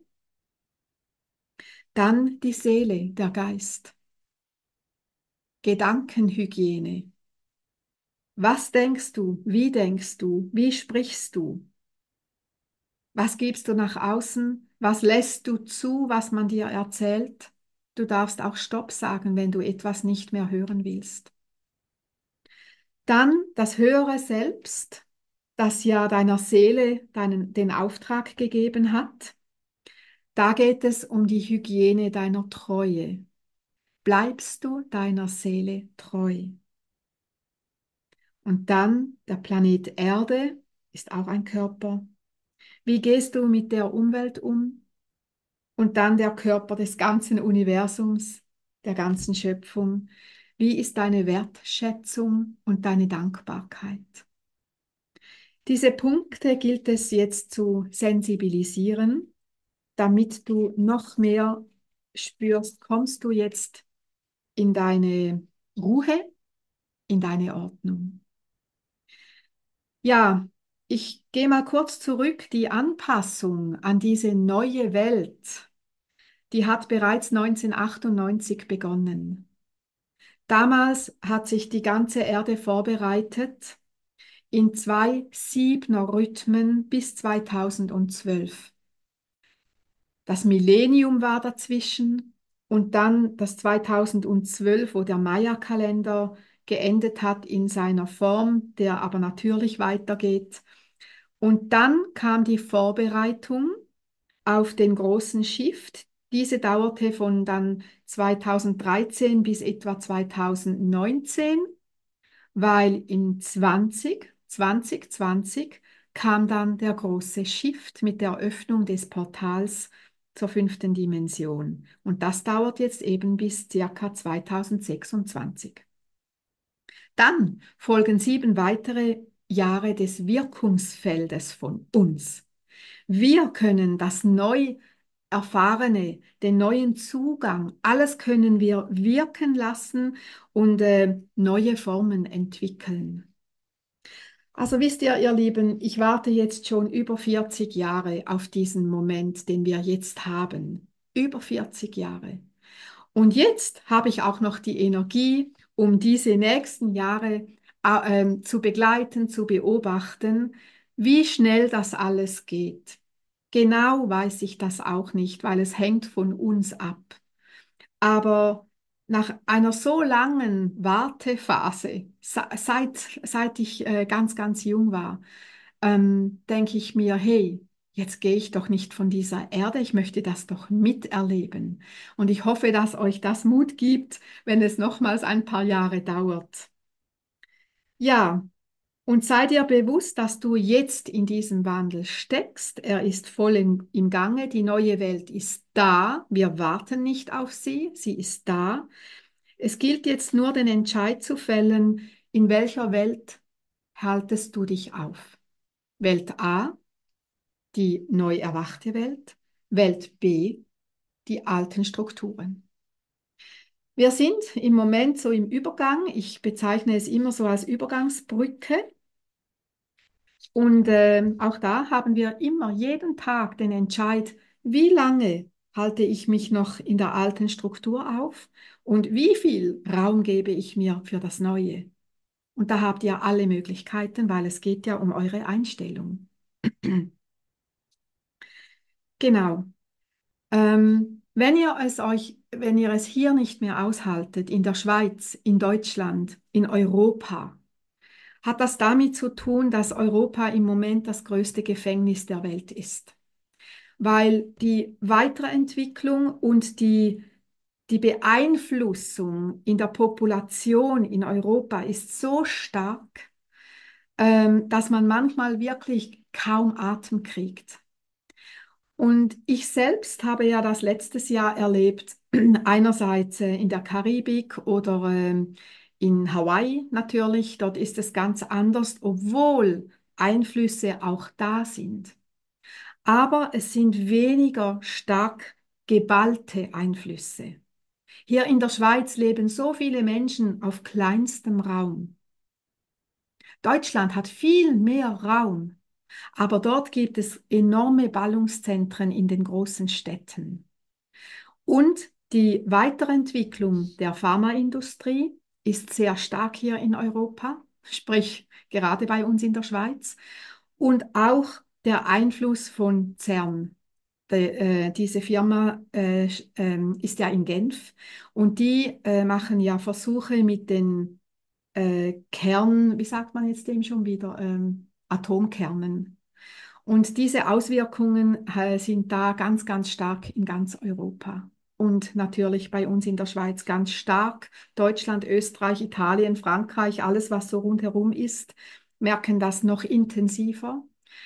Dann die Seele, der Geist. Gedankenhygiene. Was denkst du? Wie denkst du? Wie sprichst du? Was gibst du nach außen? Was lässt du zu, was man dir erzählt? Du darfst auch Stopp sagen, wenn du etwas nicht mehr hören willst. Dann das höhere Selbst, das ja deiner Seele deinen, den Auftrag gegeben hat. Da geht es um die Hygiene deiner Treue. Bleibst du deiner Seele treu? Und dann der Planet Erde ist auch ein Körper. Wie gehst du mit der Umwelt um? Und dann der Körper des ganzen Universums, der ganzen Schöpfung. Wie ist deine Wertschätzung und deine Dankbarkeit? Diese Punkte gilt es jetzt zu sensibilisieren, damit du noch mehr spürst, kommst du jetzt in deine Ruhe, in deine Ordnung. Ja, ich gehe mal kurz zurück. Die Anpassung an diese neue Welt, die hat bereits neunzehnhundertachtundneunzig begonnen. Damals hat sich die ganze Erde vorbereitet in zwei Siebner-Rhythmen bis zweitausendzwölf. Das Millennium war dazwischen und dann das zweitausendzwölf, wo der Maya-Kalender geendet hat in seiner Form, der aber natürlich weitergeht. Und dann kam die Vorbereitung auf den großen Shift. Diese dauerte von dann zweitausenddreizehn bis etwa zweitausendneunzehn, weil in zwanzig, zwanzig zwanzig kam dann der große Shift mit der Öffnung des Portals zur fünften Dimension. Und das dauert jetzt eben bis circa zweitausendsechsundzwanzig. Dann folgen sieben weitere Jahre des Wirkungsfeldes von uns. Wir können das neu Erfahrene, den neuen Zugang, alles können wir wirken lassen und äh, neue Formen entwickeln. Also wisst ihr, ihr Lieben, ich warte jetzt schon über vierzig Jahre auf diesen Moment, den wir jetzt haben. Über vierzig Jahre. Und jetzt habe ich auch noch die Energie, um diese nächsten Jahre äh, ähm, zu begleiten, zu beobachten, wie schnell das alles geht. Genau weiß ich das auch nicht, weil es hängt von uns ab. Aber nach einer so langen Wartephase, se- seit, seit ich äh, ganz, ganz jung war, ähm, denke ich mir, hey, jetzt gehe ich doch nicht von dieser Erde, ich möchte das doch miterleben. Und ich hoffe, dass euch das Mut gibt, wenn es nochmals ein paar Jahre dauert. Ja, Und sei dir bewusst, dass du jetzt in diesem Wandel steckst. Er ist voll im, im Gange. Die neue Welt ist da. Wir warten nicht auf sie. Sie ist da. Es gilt jetzt nur, den Entscheid zu fällen, in welcher Welt haltest du dich auf. Welt A, die neu erwachte Welt. Welt B, die alten Strukturen. Wir sind im Moment so im Übergang. Ich bezeichne es immer so als Übergangsbrücke. Und ähm, auch da haben wir immer jeden Tag den Entscheid, wie lange halte ich mich noch in der alten Struktur auf und wie viel Raum gebe ich mir für das Neue. Und da habt ihr alle Möglichkeiten, weil es geht ja um eure Einstellung. Genau. Ähm, wenn ihr es euch, wenn ihr es hier nicht mehr aushaltet, in der Schweiz, in Deutschland, in Europa, hat das damit zu tun, dass Europa im Moment das größte Gefängnis der Welt ist. Weil die Weiterentwicklung und die, die Beeinflussung in der Population in Europa ist so stark, ähm, dass man manchmal wirklich kaum Atem kriegt. Und ich selbst habe ja das letztes Jahr erlebt, einerseits äh, in der Karibik oder ähm, in Hawaii natürlich. Dort ist es ganz anders, obwohl Einflüsse auch da sind. Aber es sind weniger stark geballte Einflüsse. Hier in der Schweiz leben so viele Menschen auf kleinstem Raum. Deutschland hat viel mehr Raum, aber dort gibt es enorme Ballungszentren in den großen Städten. Und die Weiterentwicklung der Pharmaindustrie ist sehr stark hier in Europa, sprich gerade bei uns in der Schweiz. Und auch der Einfluss von CERN. De, äh, diese Firma äh, sch- ähm, ist ja in Genf und die äh, machen ja Versuche mit den äh, Kern, wie sagt man jetzt dem schon wieder, ähm, Atomkernen. Und diese Auswirkungen äh, sind da ganz, ganz stark in ganz Europa. Und natürlich bei uns in der Schweiz ganz stark. Deutschland, Österreich, Italien, Frankreich, alles, was so rundherum ist, merken das noch intensiver.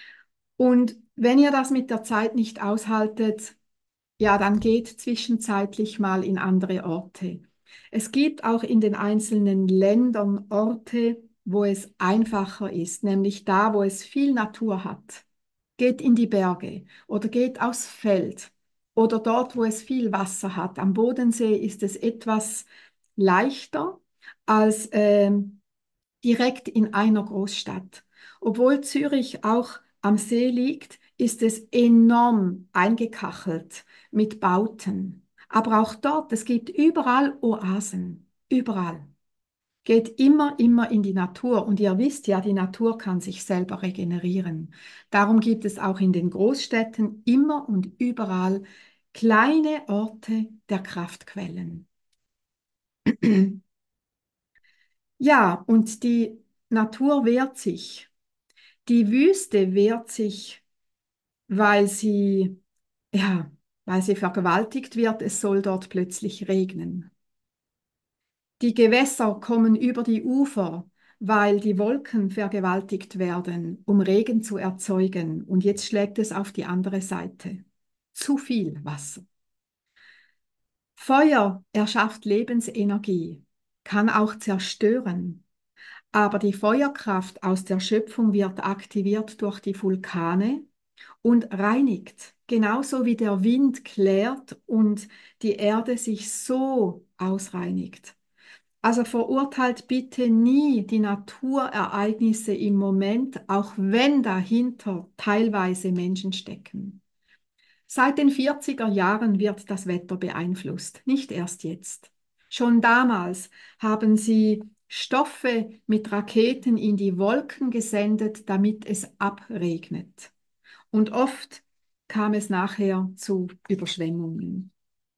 Und wenn ihr das mit der Zeit nicht aushaltet, ja, dann geht zwischenzeitlich mal in andere Orte. Es gibt auch in den einzelnen Ländern Orte, wo es einfacher ist, nämlich da, wo es viel Natur hat. Geht in die Berge oder geht aufs Feld oder dort, wo es viel Wasser hat. Am Bodensee ist es etwas leichter als ähm, direkt in einer Großstadt. Obwohl Zürich auch am See liegt, ist es enorm eingekachelt mit Bauten. Aber auch dort, es gibt überall Oasen, überall. Geht immer, immer in die Natur. Und ihr wisst ja, die Natur kann sich selber regenerieren. Darum gibt es auch in den Großstädten immer und überall kleine Orte der Kraftquellen. Ja, und die Natur wehrt sich. Die Wüste wehrt sich, weil sie, ja, weil sie vergewaltigt wird. Es soll dort plötzlich regnen. Die Gewässer kommen über die Ufer, weil die Wolken vergewaltigt werden, um Regen zu erzeugen. Und jetzt schlägt es auf die andere Seite. Zu viel Wasser. Feuer erschafft Lebensenergie, kann auch zerstören. Aber die Feuerkraft aus der Schöpfung wird aktiviert durch die Vulkane und reinigt, genauso wie der Wind klärt und die Erde sich so ausreinigt. Also verurteilt bitte nie die Naturereignisse im Moment, auch wenn dahinter teilweise Menschen stecken. Seit den vierziger Jahren wird das Wetter beeinflusst, nicht erst jetzt. Schon damals haben sie Stoffe mit Raketen in die Wolken gesendet, damit es abregnet. Und oft kam es nachher zu Überschwemmungen.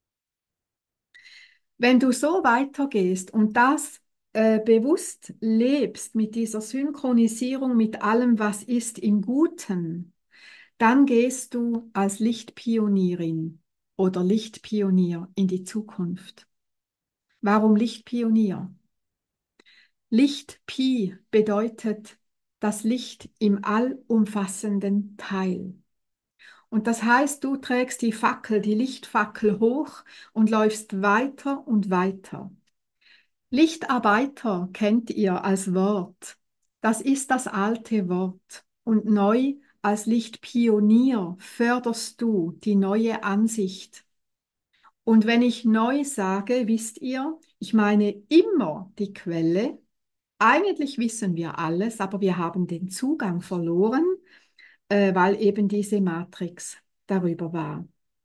Wenn du so weitergehst und das äh, bewusst lebst mit dieser Synchronisierung mit allem, was ist im Guten, dann gehst du als Lichtpionierin oder Lichtpionier in die Zukunft. Warum Lichtpionier? Licht Pi bedeutet das Licht im allumfassenden Teil. Und das heißt, du trägst die Fackel, die Lichtfackel hoch und läufst weiter und weiter. Lichtarbeiter kennt ihr als Wort. Das ist das alte Wort. Und neu als Lichtpionier förderst du die neue Ansicht. Und wenn ich neu sage, wisst ihr, ich meine immer die Quelle. Eigentlich wissen wir alles, aber wir haben den Zugang verloren, äh, weil eben diese Matrix darüber war.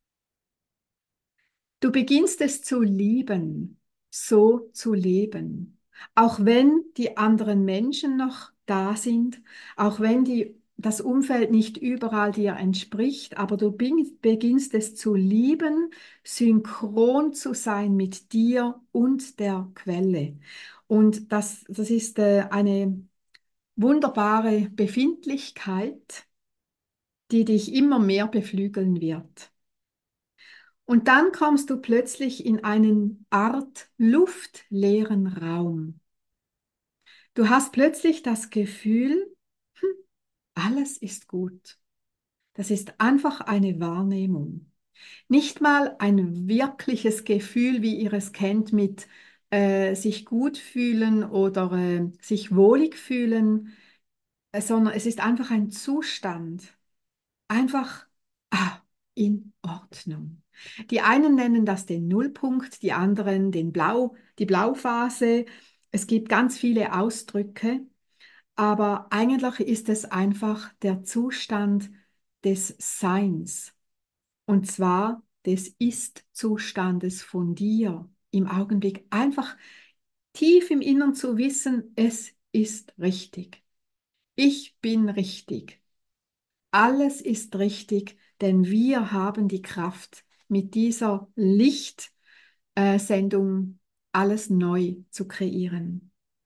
Du beginnst es zu lieben, so zu leben. Auch wenn die anderen Menschen noch da sind, auch wenn die, das Umfeld nicht überall dir entspricht, aber du bin- beginnst es zu lieben, synchron zu sein mit dir und der Quelle. Und das, das ist äh, eine wunderbare Befindlichkeit, die dich immer mehr beflügeln wird. Und dann kommst du plötzlich in einen Art luftleeren Raum. Du hast plötzlich das Gefühl, hm, alles ist gut. Das ist einfach eine Wahrnehmung. Nicht mal ein wirkliches Gefühl, wie ihr es kennt, mit äh, sich gut fühlen oder äh, sich wohlig fühlen, äh, sondern es ist einfach ein Zustand. Einfach ah, in Ordnung. Die einen nennen das den Nullpunkt, die anderen den Blau, die Blauphase. Es gibt ganz viele Ausdrücke, aber eigentlich ist es einfach der Zustand des Seins, und zwar des Ist-Zustandes von dir im Augenblick. Einfach tief im Innern zu wissen, es ist richtig. Ich bin richtig. Alles ist richtig, denn wir haben die Kraft, mit dieser Lichtsendung alles neu zu kreieren.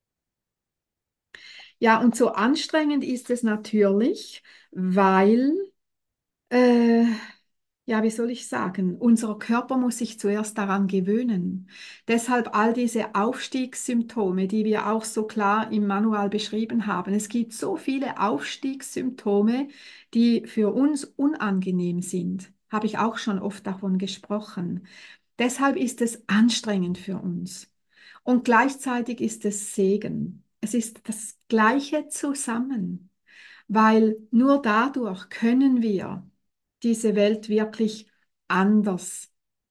Ja, und so anstrengend ist es natürlich, weil äh, ja, wie soll ich sagen? Unser Körper muss sich zuerst daran gewöhnen. Deshalb all diese Aufstiegssymptome, die wir auch so klar im Manual beschrieben haben. Es gibt so viele Aufstiegssymptome, die für uns unangenehm sind. Habe ich auch schon oft davon gesprochen. Deshalb ist es anstrengend für uns. Und gleichzeitig ist es Segen. Es ist das Gleiche zusammen, weil nur dadurch können wir diese Welt wirklich anders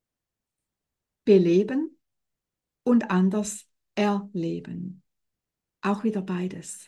beleben und anders erleben. Auch wieder beides.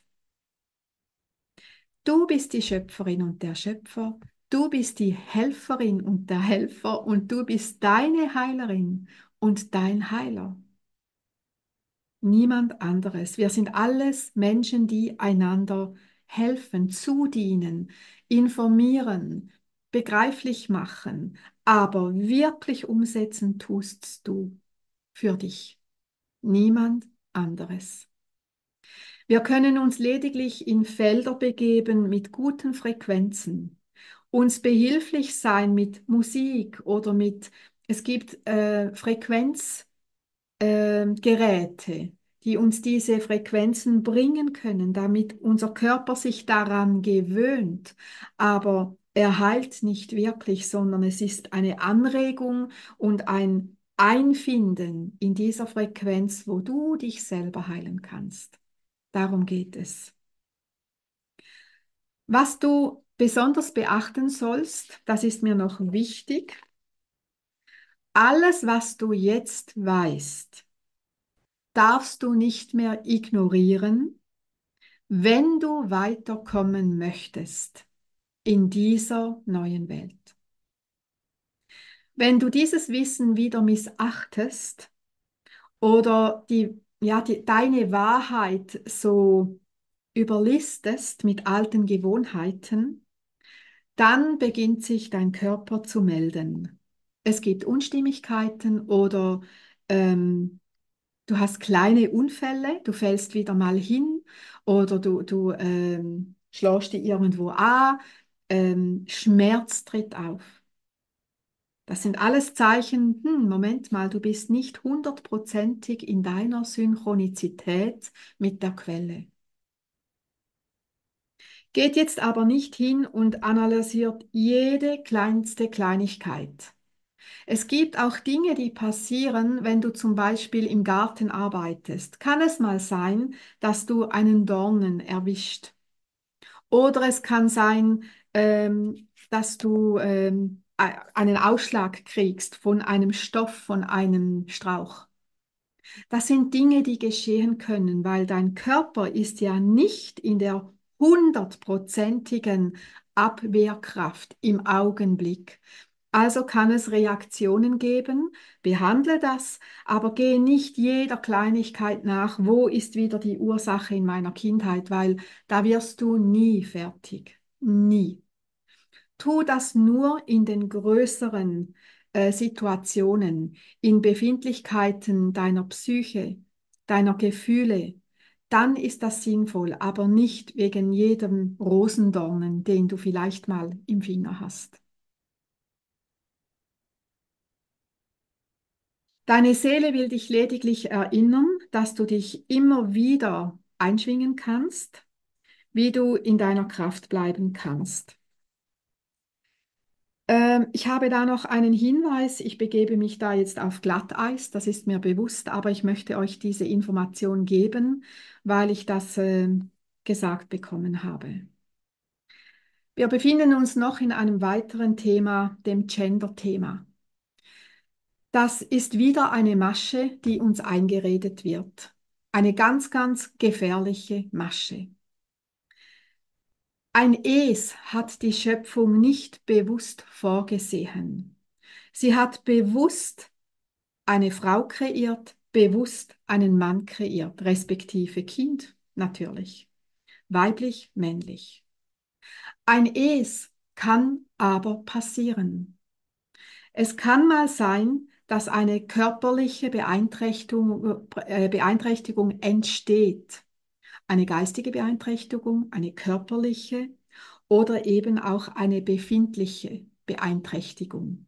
Du bist die Schöpferin und der Schöpfer. Du bist die Helferin und der Helfer und du bist deine Heilerin und dein Heiler. Niemand anderes. Wir sind alles Menschen, die einander helfen, zudienen, informieren, begreiflich machen, aber wirklich umsetzen tust du für dich. Niemand anderes. Wir können uns lediglich in Felder begeben mit guten Frequenzen, uns behilflich sein mit Musik oder mit, es gibt äh, Frequenz ähm, Geräte, die uns diese Frequenzen bringen können, damit unser Körper sich daran gewöhnt. Aber er heilt nicht wirklich, sondern es ist eine Anregung und ein Einfinden in dieser Frequenz, wo du dich selber heilen kannst. Darum geht es. Was du besonders beachten sollst, das ist mir noch wichtig. Alles, was du jetzt weißt, darfst du nicht mehr ignorieren, wenn du weiterkommen möchtest in dieser neuen Welt. Wenn du dieses Wissen wieder missachtest oder die, ja, die, deine Wahrheit so überlistest mit alten Gewohnheiten, dann beginnt sich dein Körper zu melden. Es gibt Unstimmigkeiten oder ähm, du hast kleine Unfälle, du fällst wieder mal hin oder du, du ähm, schlägst dich irgendwo an, ähm, Schmerz tritt auf. Das sind alles Zeichen, hm, Moment mal, du bist nicht hundertprozentig in deiner Synchronizität mit der Quelle. Geht jetzt aber nicht hin und analysiert jede kleinste Kleinigkeit. Es gibt auch Dinge, die passieren, wenn du zum Beispiel im Garten arbeitest. Kann es mal sein, dass du einen Dornen erwischt? Oder es kann sein, ähm, dass du ähm, e- einen Ausschlag kriegst von einem Stoff, von einem Strauch. Das sind Dinge, die geschehen können, weil dein Körper ist ja nicht in der hundertprozentigen Abwehrkraft im Augenblick. Also kann es Reaktionen geben, behandle das, aber gehe nicht jeder Kleinigkeit nach, wo ist wieder die Ursache in meiner Kindheit, weil da wirst du nie fertig. Nie. Tu das nur in den größeren äh, Situationen, in Befindlichkeiten deiner Psyche, deiner Gefühle. Dann ist das sinnvoll, aber nicht wegen jedem Rosendornen, den du vielleicht mal im Finger hast. Deine Seele will dich lediglich erinnern, dass du dich immer wieder einschwingen kannst, wie du in deiner Kraft bleiben kannst. Ähm, ich habe da noch einen Hinweis. Ich begebe mich da jetzt auf Glatteis, das ist mir bewusst, aber ich möchte euch diese Information geben, weil ich das ähm, gesagt bekommen habe. Wir befinden uns noch in einem weiteren Thema, dem Gender-Thema. Das ist wieder eine Masche, die uns eingeredet wird. Eine ganz, ganz gefährliche Masche. Ein Es hat die Schöpfung nicht bewusst vorgesehen. Sie hat bewusst eine Frau kreiert, bewusst einen Mann kreiert, respektive Kind natürlich, weiblich, männlich. Ein Es kann aber passieren. Es kann mal sein, dass eine körperliche Beeinträchtigung, äh, Beeinträchtigung entsteht. Eine geistige Beeinträchtigung, eine körperliche oder eben auch eine befindliche Beeinträchtigung.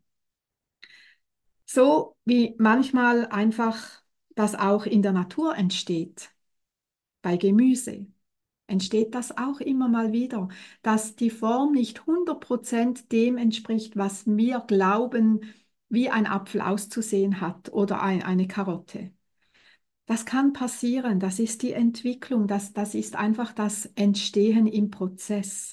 So wie manchmal einfach das auch in der Natur entsteht, bei Gemüse, entsteht das auch immer mal wieder, dass die Form nicht hundert Prozent dem entspricht, was wir glauben, wie ein Apfel auszusehen hat oder ein, eine Karotte. Das kann passieren, das ist die Entwicklung, das, das ist einfach das Entstehen im Prozess.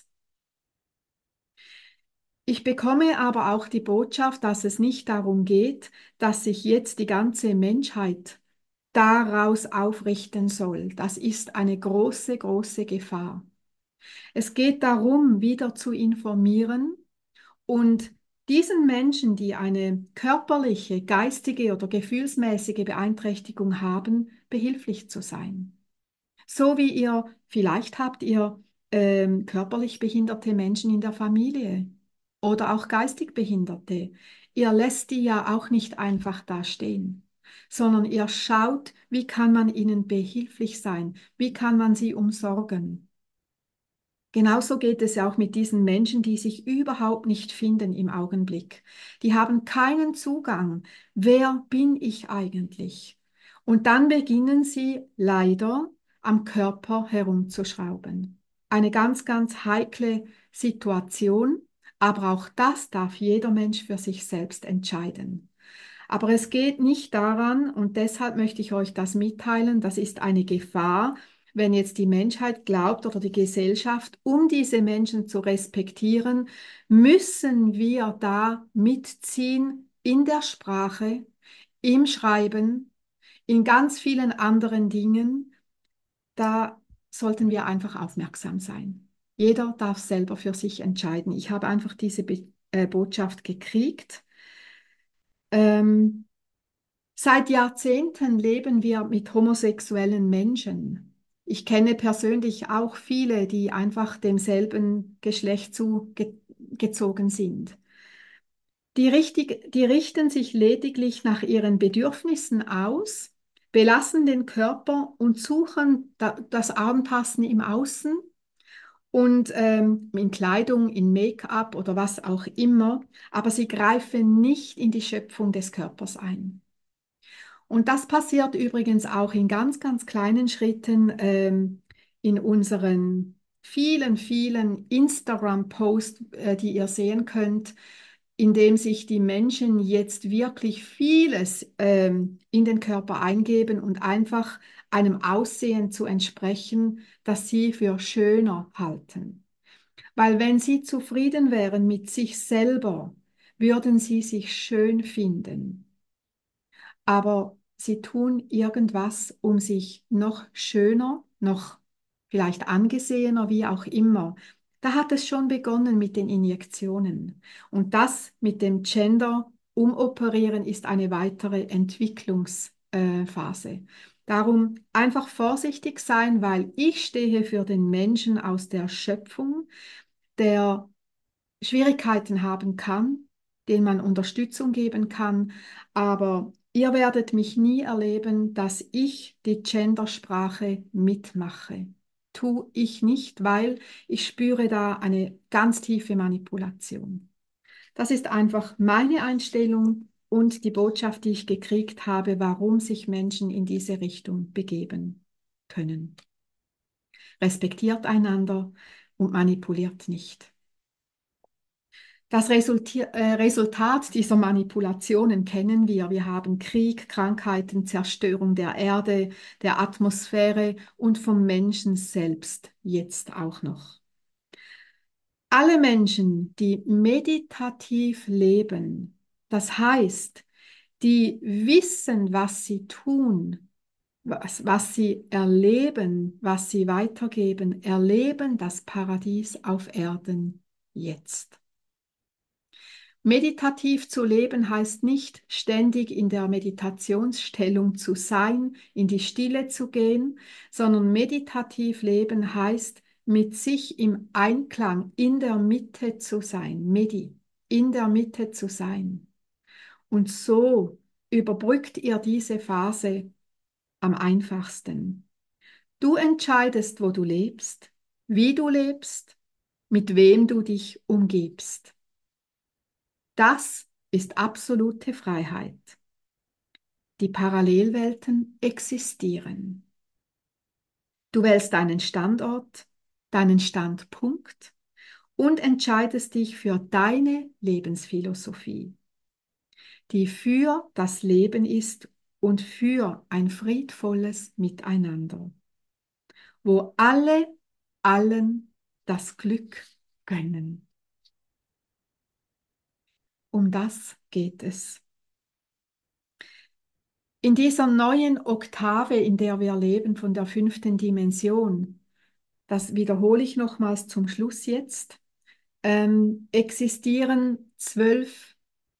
Ich bekomme aber auch die Botschaft, dass es nicht darum geht, dass sich jetzt die ganze Menschheit daraus aufrichten soll. Das ist eine große, große Gefahr. Es geht darum, wieder zu informieren und diesen Menschen, die eine körperliche, geistige oder gefühlsmäßige Beeinträchtigung haben, behilflich zu sein. So wie ihr, vielleicht habt ihr ähm, körperlich behinderte Menschen in der Familie oder auch geistig Behinderte. Ihr lässt die ja auch nicht einfach da stehen, sondern ihr schaut, wie kann man ihnen behilflich sein, wie kann man sie umsorgen. Genauso geht es ja auch mit diesen Menschen, die sich überhaupt nicht finden im Augenblick. Die haben keinen Zugang. Wer bin ich eigentlich? Und dann beginnen sie leider am Körper herumzuschrauben. Eine ganz, ganz heikle Situation, aber auch das darf jeder Mensch für sich selbst entscheiden. Aber es geht nicht daran, und deshalb möchte ich euch das mitteilen, das ist eine Gefahr, wenn jetzt die Menschheit glaubt oder die Gesellschaft, um diese Menschen zu respektieren, müssen wir da mitziehen in der Sprache, im Schreiben, in ganz vielen anderen Dingen. Da sollten wir einfach aufmerksam sein. Jeder darf selber für sich entscheiden. Ich habe einfach diese Be äh, Botschaft gekriegt. Ähm, Seit Jahrzehnten leben wir mit homosexuellen Menschen. Ich kenne persönlich auch viele, die einfach demselben Geschlecht zugezogen sind. Die, richtig, die richten sich lediglich nach ihren Bedürfnissen aus, belassen den Körper und suchen da, das Anpassen im Außen und ähm, in Kleidung, in Make-up oder was auch immer, aber sie greifen nicht in die Schöpfung des Körpers ein. Und das passiert übrigens auch in ganz, ganz kleinen Schritten ähm, in unseren vielen, vielen Instagram-Posts, äh, die ihr sehen könnt, in dem sich die Menschen jetzt wirklich vieles ähm, in den Körper eingeben und einfach einem Aussehen zu entsprechen, das sie für schöner halten. Weil wenn sie zufrieden wären mit sich selber, würden sie sich schön finden. Aber sie tun irgendwas, um sich noch schöner, noch vielleicht angesehener, wie auch immer. Da hat es schon begonnen mit den Injektionen. Und das mit dem Gender umoperieren ist eine weitere Entwicklungsphase. Darum einfach vorsichtig sein, weil ich stehe für den Menschen aus der Schöpfung, der Schwierigkeiten haben kann, denen man Unterstützung geben kann, aber ihr werdet mich nie erleben, dass ich die Gendersprache mitmache. Tu ich nicht, weil ich spüre da eine ganz tiefe Manipulation. Das ist einfach meine Einstellung und die Botschaft, die ich gekriegt habe, warum sich Menschen in diese Richtung begeben können. Respektiert einander und manipuliert nicht. Das Resulti- äh, Resultat dieser Manipulationen kennen wir. Wir haben Krieg, Krankheiten, Zerstörung der Erde, der Atmosphäre und vom Menschen selbst jetzt auch noch. Alle Menschen, die meditativ leben, das heißt, die wissen, was sie tun, was, was sie erleben, was sie weitergeben, erleben das Paradies auf Erden jetzt. Meditativ zu leben heißt nicht ständig in der Meditationsstellung zu sein, in die Stille zu gehen, sondern meditativ leben heißt mit sich im Einklang, in der Mitte zu sein, Medi, in der Mitte zu sein. Und so überbrückt ihr diese Phase am einfachsten. Du entscheidest, wo du lebst, wie du lebst, mit wem du dich umgibst. Das ist absolute Freiheit. Die Parallelwelten existieren. Du wählst deinen Standort, deinen Standpunkt und entscheidest dich für deine Lebensphilosophie, die für das Leben ist und für ein friedvolles Miteinander, wo alle allen das Glück gönnen. Um das geht es. In dieser neuen Oktave, in der wir leben, von der fünften Dimension, das wiederhole ich nochmals zum Schluss jetzt, ähm, existieren zwölf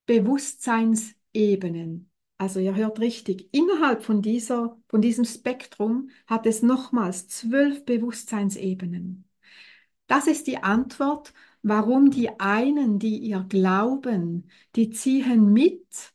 Bewusstseinsebenen. Also ihr hört richtig, innerhalb von dieser, von diesem Spektrum hat es nochmals zwölf Bewusstseinsebenen. Das ist die Antwort, warum die einen, die ihr glauben, die ziehen mit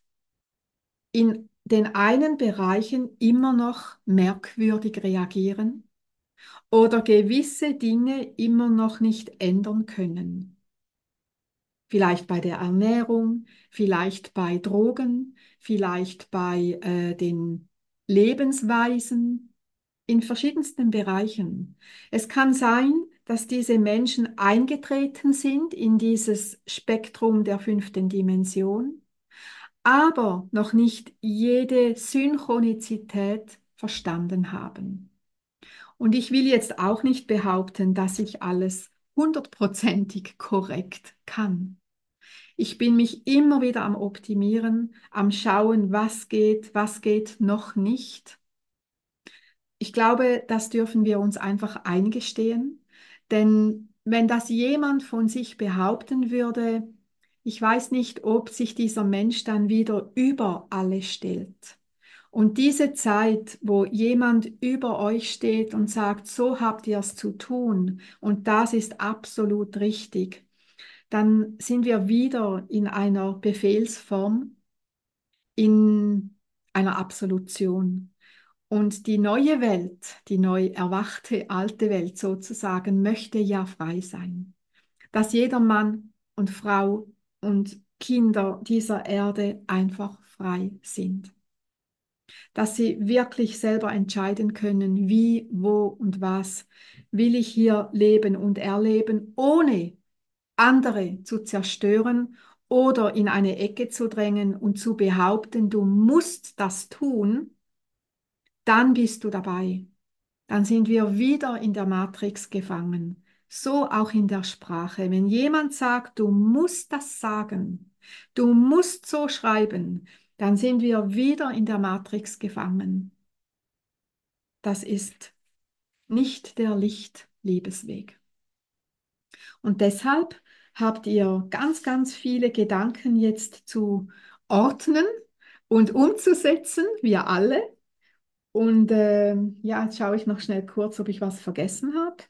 in den einen Bereichen immer noch merkwürdig reagieren oder gewisse Dinge immer noch nicht ändern können. Vielleicht bei der Ernährung, vielleicht bei Drogen, vielleicht bei äh, den Lebensweisen, in verschiedensten Bereichen. Es kann sein, dass diese Menschen eingetreten sind in dieses Spektrum der fünften Dimension, aber noch nicht jede Synchronizität verstanden haben. Und ich will jetzt auch nicht behaupten, dass ich alles hundertprozentig korrekt kann. Ich bin mich immer wieder am Optimieren, am Schauen, was geht, was geht noch nicht. Ich glaube, das dürfen wir uns einfach eingestehen, denn wenn das jemand von sich behaupten würde, ich weiß nicht, ob sich dieser Mensch dann wieder über alle stellt. Und diese Zeit, wo jemand über euch steht und sagt, so habt ihr es zu tun und das ist absolut richtig, dann sind wir wieder in einer Befehlsform, in einer Absolution. Und die neue Welt, die neu erwachte alte Welt sozusagen, möchte ja frei sein. Dass jeder Mann und Frau und Kinder dieser Erde einfach frei sind. dass sie wirklich selber entscheiden können, wie, wo und was will ich hier leben und erleben, ohne andere zu zerstören oder in eine Ecke zu drängen und zu behaupten, du musst das tun, dann bist du dabei. Dann sind wir wieder in der Matrix gefangen. So auch in der Sprache. Wenn jemand sagt, du musst das sagen, du musst so schreiben, dann sind wir wieder in der Matrix gefangen. Das ist nicht der Licht-Liebesweg. Und deshalb habt ihr ganz, ganz viele Gedanken jetzt zu ordnen und umzusetzen, wir alle. Und ähm, ja, jetzt schaue ich noch schnell kurz, ob ich was vergessen habe.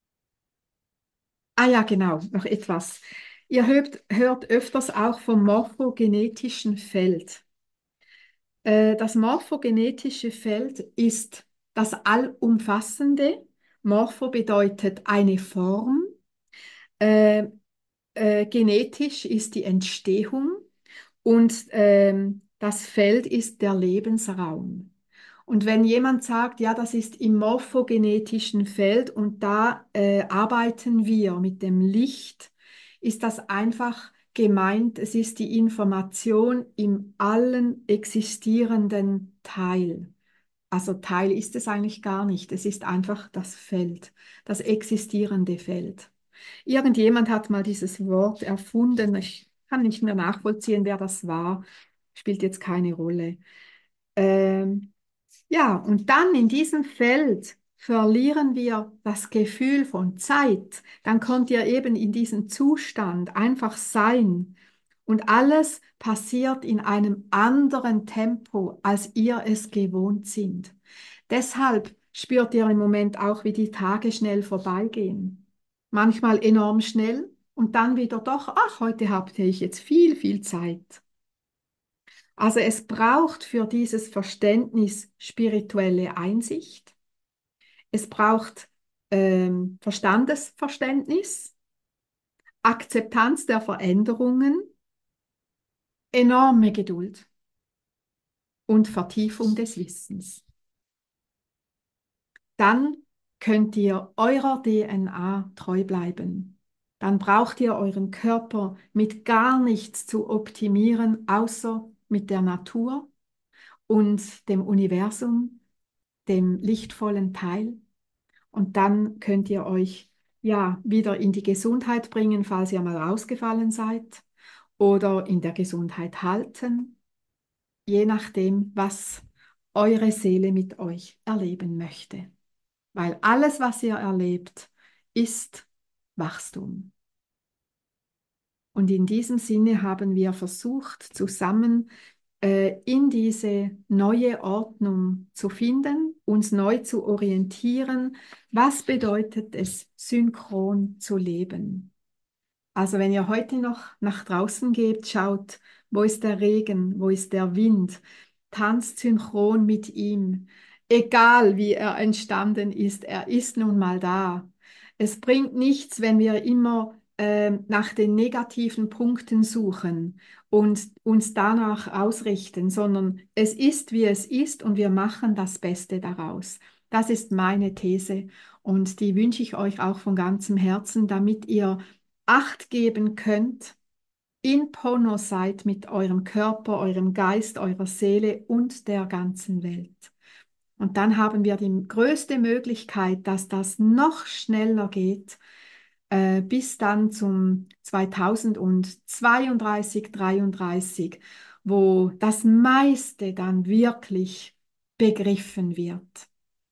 Ah ja, genau, noch etwas. Ihr hört, hört öfters auch vom morphogenetischen Feld. Äh, das morphogenetische Feld ist das Allumfassende. Morpho bedeutet eine Form. Äh, äh, genetisch ist die Entstehung und ähm, das Feld ist der Lebensraum. Und wenn jemand sagt, ja, das ist im morphogenetischen Feld und da äh, arbeiten wir mit dem Licht, ist das einfach gemeint, es ist die Information im allen existierenden Teil. Also Teil ist es eigentlich gar nicht, es ist einfach das Feld, das existierende Feld. Irgendjemand hat mal dieses Wort erfunden. Ich kann nicht mehr nachvollziehen, wer das war. Spielt jetzt keine Rolle. Ähm, ja, und dann in diesem Feld verlieren wir das Gefühl von Zeit. Dann kommt ihr eben in diesen Zustand, einfach sein. Und alles passiert in einem anderen Tempo, als ihr es gewohnt sind. Deshalb spürt ihr im Moment auch, wie die Tage schnell vorbeigehen. Manchmal enorm schnell und dann wieder doch, ach, heute habe ich jetzt viel, viel Zeit. Also es braucht für dieses Verständnis spirituelle Einsicht. Es braucht ähm, Verstandesverständnis, Akzeptanz der Veränderungen, enorme Geduld und Vertiefung des Wissens. Dann könnt ihr eurer D N A treu bleiben. Dann braucht ihr euren Körper mit gar nichts zu optimieren, außer mit der Natur und dem Universum, dem lichtvollen Teil. Und dann könnt ihr euch ja wieder in die Gesundheit bringen, falls ihr mal ausgefallen seid, oder in der Gesundheit halten, je nachdem, was eure Seele mit euch erleben möchte. Weil alles, was ihr erlebt, ist Wachstum. Und in diesem Sinne haben wir versucht, zusammen äh, in diese neue Ordnung zu finden, uns neu zu orientieren. Was bedeutet es, synchron zu leben? Also wenn ihr heute noch nach draußen geht, schaut, wo ist der Regen, wo ist der Wind, tanzt synchron mit ihm. Egal wie er entstanden ist, er ist nun mal da. Es bringt nichts, wenn wir immer ähm, nach den negativen Punkten suchen und uns danach ausrichten, sondern es ist, wie es ist und wir machen das Beste daraus. Das ist meine These und die wünsche ich euch auch von ganzem Herzen, damit ihr Acht geben könnt, in Pono seid mit eurem Körper, eurem Geist, eurer Seele und der ganzen Welt. Und dann haben wir die größte Möglichkeit, dass das noch schneller geht, äh, bis dann zum zweitausendzweiunddreißig, dreiunddreißig, wo das meiste dann wirklich begriffen wird.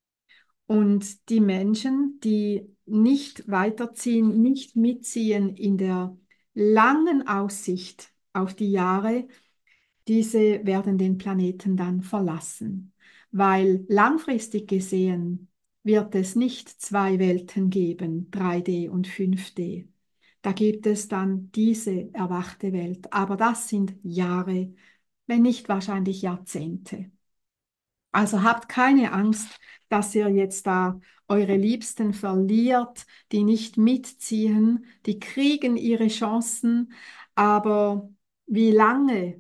Und die Menschen, die nicht weiterziehen, nicht mitziehen in der langen Aussicht auf die Jahre, diese werden den Planeten dann verlassen, weil langfristig gesehen wird es nicht zwei Welten geben, drei D und fünf D. Da gibt es dann diese erwachte Welt, aber das sind Jahre, wenn nicht wahrscheinlich Jahrzehnte. Also habt keine Angst, dass ihr jetzt da eure Liebsten verliert, die nicht mitziehen, die kriegen ihre Chancen, aber wie lange?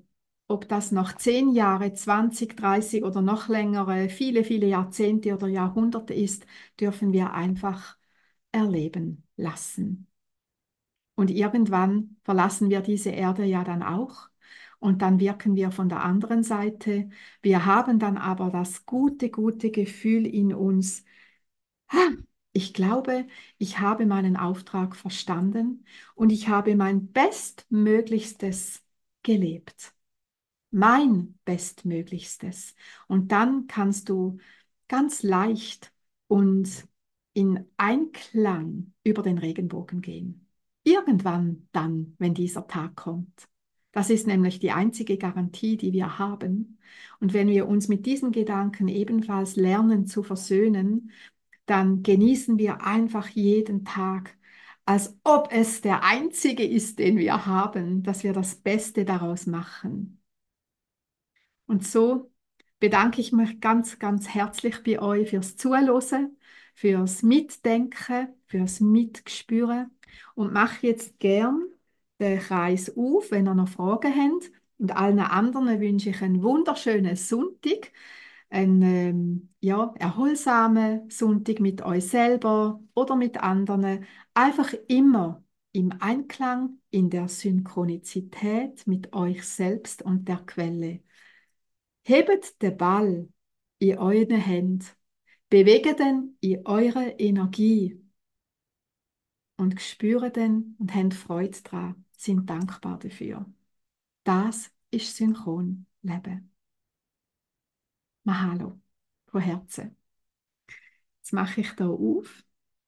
ob das noch zehn Jahre, zwanzig, dreißig oder noch längere, viele, viele Jahrzehnte oder Jahrhunderte ist, dürfen wir einfach erleben lassen. Und irgendwann verlassen wir diese Erde ja dann auch. Und dann wirken wir von der anderen Seite. Wir haben dann aber das gute, gute Gefühl in uns. "Ha, ich glaube, ich habe meinen Auftrag verstanden und ich habe mein Bestmöglichstes gelebt. Mein Bestmöglichstes. Und dann kannst du ganz leicht und in Einklang über den Regenbogen gehen. Irgendwann dann, wenn dieser Tag kommt. Das ist nämlich die einzige Garantie, die wir haben. Und wenn wir uns mit diesen Gedanken ebenfalls lernen zu versöhnen, dann genießen wir einfach jeden Tag, als ob es der einzige ist, den wir haben, dass wir das Beste daraus machen. Und so bedanke ich mich ganz, ganz herzlich bei euch fürs Zuhören, fürs Mitdenken, fürs Mitgespüren und mache jetzt gern den Kreis auf, wenn ihr noch Fragen habt. Und allen anderen wünsche ich einen wunderschönen Sonntag, einen ähm, ja, erholsamen Sonntag mit euch selber oder mit anderen. Einfach immer im Einklang, in der Synchronizität mit euch selbst und der Quelle. Hebt den Ball in euren Händen, bewegt ihn in eurer Energie und spürt den und habt Freude daran, sind dankbar dafür. Das ist Synchronleben. Mahalo, von Herzen. Jetzt mache ich hier auf.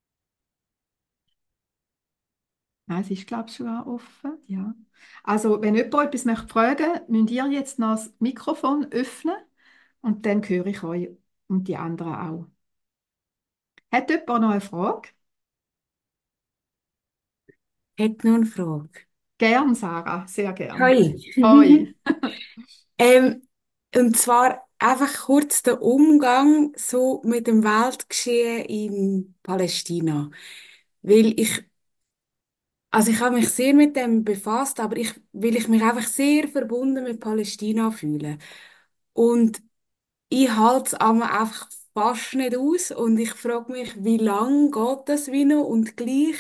Nein, es ist, glaube ich, schon offen. Ja. Also, wenn jemand etwas möchte fragen, müsst ihr jetzt noch das Mikrofon öffnen und dann höre ich euch und die anderen auch. Hat jemand noch eine Frage? Hätte noch eine Frage. Gern, Sarah, sehr gern. Hi. Hoi. Ähm, und zwar einfach kurz der Umgang so mit dem Weltgeschehen in Palästina. Weil ich, also ich habe mich sehr mit dem befasst, aber ich, weil ich mich einfach sehr verbunden mit Palästina fühle. Und ich halte es aber einfach fast nicht aus und ich frage mich, wie lange geht das wie noch? Und gleich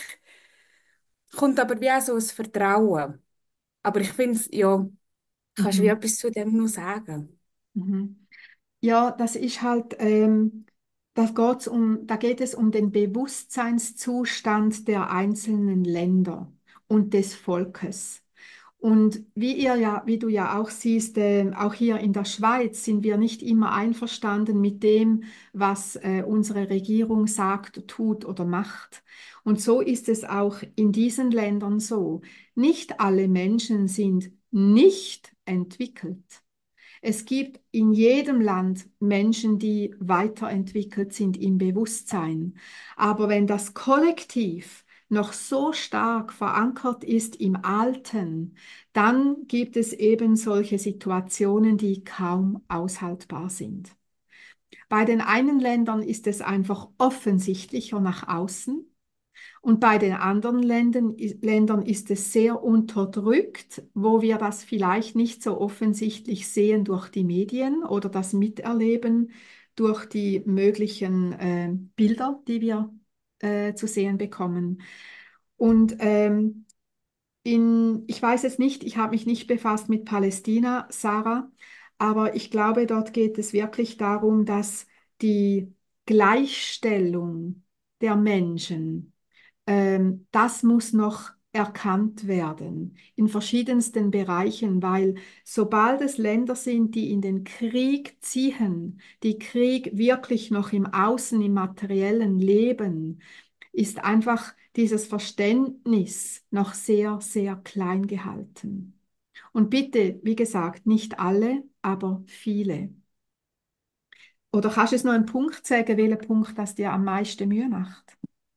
kommt aber wie auch so ein Vertrauen. Aber ich finde es, ja, kannst du wie Mhm. etwas zu dem noch sagen? Mhm. Ja, das ist halt, ähm, da geht's um, da geht es um den Bewusstseinszustand der einzelnen Länder und des Volkes. Und wie ihr ja, wie du ja auch siehst, äh, auch hier in der Schweiz sind wir nicht immer einverstanden mit dem, was äh, unsere Regierung sagt, tut oder macht. Und so ist es auch in diesen Ländern so. Nicht alle Menschen sind nicht entwickelt. Es gibt in jedem Land Menschen, die weiterentwickelt sind im Bewusstsein. Aber wenn das Kollektiv noch so stark verankert ist im Alten, dann gibt es eben solche Situationen, die kaum aushaltbar sind. Bei den einen Ländern ist es einfach offensichtlicher nach außen. Und bei den anderen Ländern, Ländern ist es sehr unterdrückt, wo wir das vielleicht nicht so offensichtlich sehen durch die Medien oder das Miterleben durch die möglichen äh, Bilder, die wir äh, zu sehen bekommen. Und ähm, in, ich weiß es nicht, ich habe mich nicht befasst mit Palästina, Sarah, aber ich glaube, dort geht es wirklich darum, dass die Gleichstellung der Menschen, ähm, das muss noch erkannt werden in verschiedensten Bereichen, weil sobald es Länder sind, die in den Krieg ziehen, die Krieg wirklich noch im Außen, im materiellen Leben, ist einfach dieses Verständnis noch sehr, sehr klein gehalten. Und bitte, wie gesagt, nicht alle, aber viele. Oder kannst du es noch einen Punkt sagen, welcher Punkt das dir am meisten Mühe macht?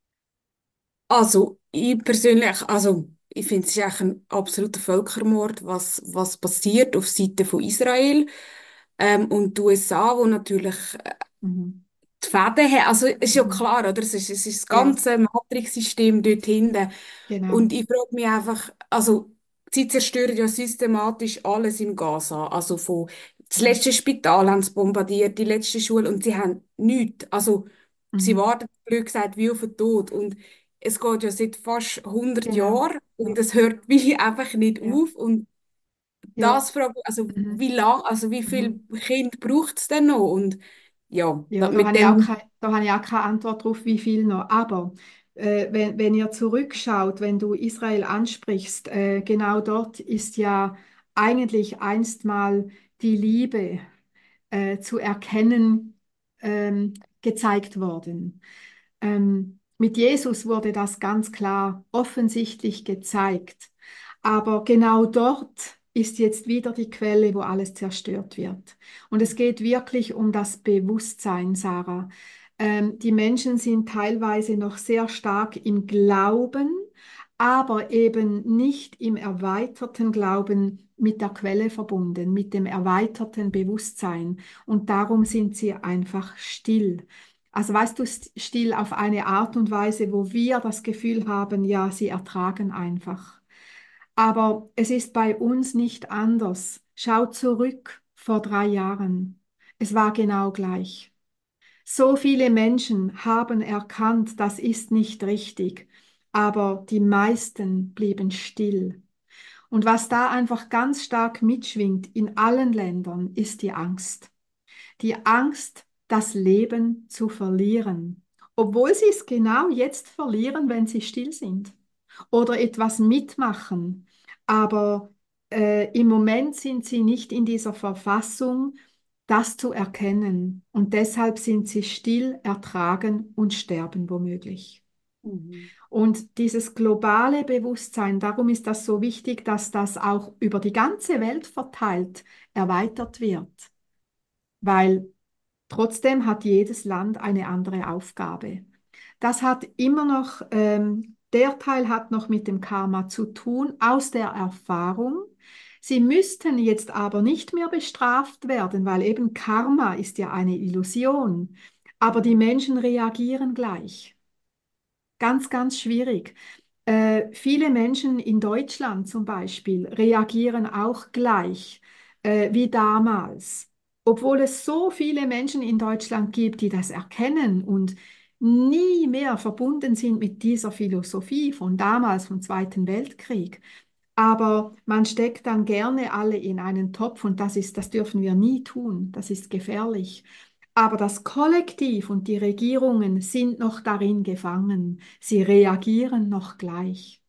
Also, ich persönlich, also, ich finde, es ist eigentlich ein absoluter Völkermord, was, was passiert auf Seite von Israel. Ähm, und die U S A, wo natürlich äh, Mhm. die Fäden haben. Also, es ist ja Mhm. klar, oder? Es ist, es ist das Ja, ganze Matrixsystem dort hinten. Und genau. ich frage mich einfach, also, sie zerstören ja systematisch alles im Gaza. Also von, das letzte Spital haben sie bombardiert, die letzte Schule, und sie haben nichts. Also sie Mhm. warten, blöd gesagt, wie auf den Tod. Und es geht ja seit fast hundert Genau. Jahren und es hört wie einfach nicht Ja. auf. Und Ja. das frage ich, also Mhm. wie lang, also wie Mhm. viel Kind braucht es denn noch? Und ja, da, Ja, da mit habe ich auch dem. keine, da habe ich auch keine Antwort drauf, wie viel noch. Aber äh, wenn, wenn ihr zurückschaut, wenn du Israel ansprichst, äh, genau dort ist ja eigentlich einst mal die Liebe äh, zu erkennen ähm, gezeigt worden. Ähm, mit Jesus wurde das ganz klar offensichtlich gezeigt. Aber genau dort ist jetzt wieder die Quelle, wo alles zerstört wird. Und es geht wirklich um das Bewusstsein, Sarah. Ähm, die Menschen sind teilweise noch sehr stark im Glauben, aber eben nicht im erweiterten Glauben mit der Quelle verbunden, mit dem erweiterten Bewusstsein. Und darum sind sie einfach still. Also weißt du, st- still auf eine Art und Weise, wo wir das Gefühl haben, ja, sie ertragen einfach. Aber es ist bei uns nicht anders. Schau zurück vor drei Jahren. Es war genau gleich. So viele Menschen haben erkannt, das ist nicht richtig, aber die meisten blieben still. Und was da einfach ganz stark mitschwingt in allen Ländern, ist die Angst. Die Angst, das Leben zu verlieren, obwohl sie es genau jetzt verlieren, wenn sie still sind oder etwas mitmachen. Aber äh, im Moment sind sie nicht in dieser Verfassung, das zu erkennen. Und deshalb sind sie still, ertragen und sterben womöglich. Mhm. Und dieses globale Bewusstsein, darum ist das so wichtig, dass das auch über die ganze Welt verteilt erweitert wird, weil trotzdem hat jedes Land eine andere Aufgabe. Das hat immer noch, ähm, der Teil hat noch mit dem Karma zu tun, aus der Erfahrung. Sie müssten jetzt aber nicht mehr bestraft werden, weil eben Karma ist ja eine Illusion. Aber die Menschen reagieren gleich. Ganz, ganz schwierig. Äh, viele Menschen in Deutschland zum Beispiel reagieren auch gleich äh, wie damals, obwohl es so viele Menschen in Deutschland gibt, die das erkennen und nie mehr verbunden sind mit dieser Philosophie von damals, vom Zweiten Weltkrieg. Aber man steckt dann gerne alle in einen Topf und das ist, das dürfen wir nie tun. Das ist gefährlich. Aber das Kollektiv und die Regierungen sind noch darin gefangen. Sie reagieren noch gleich.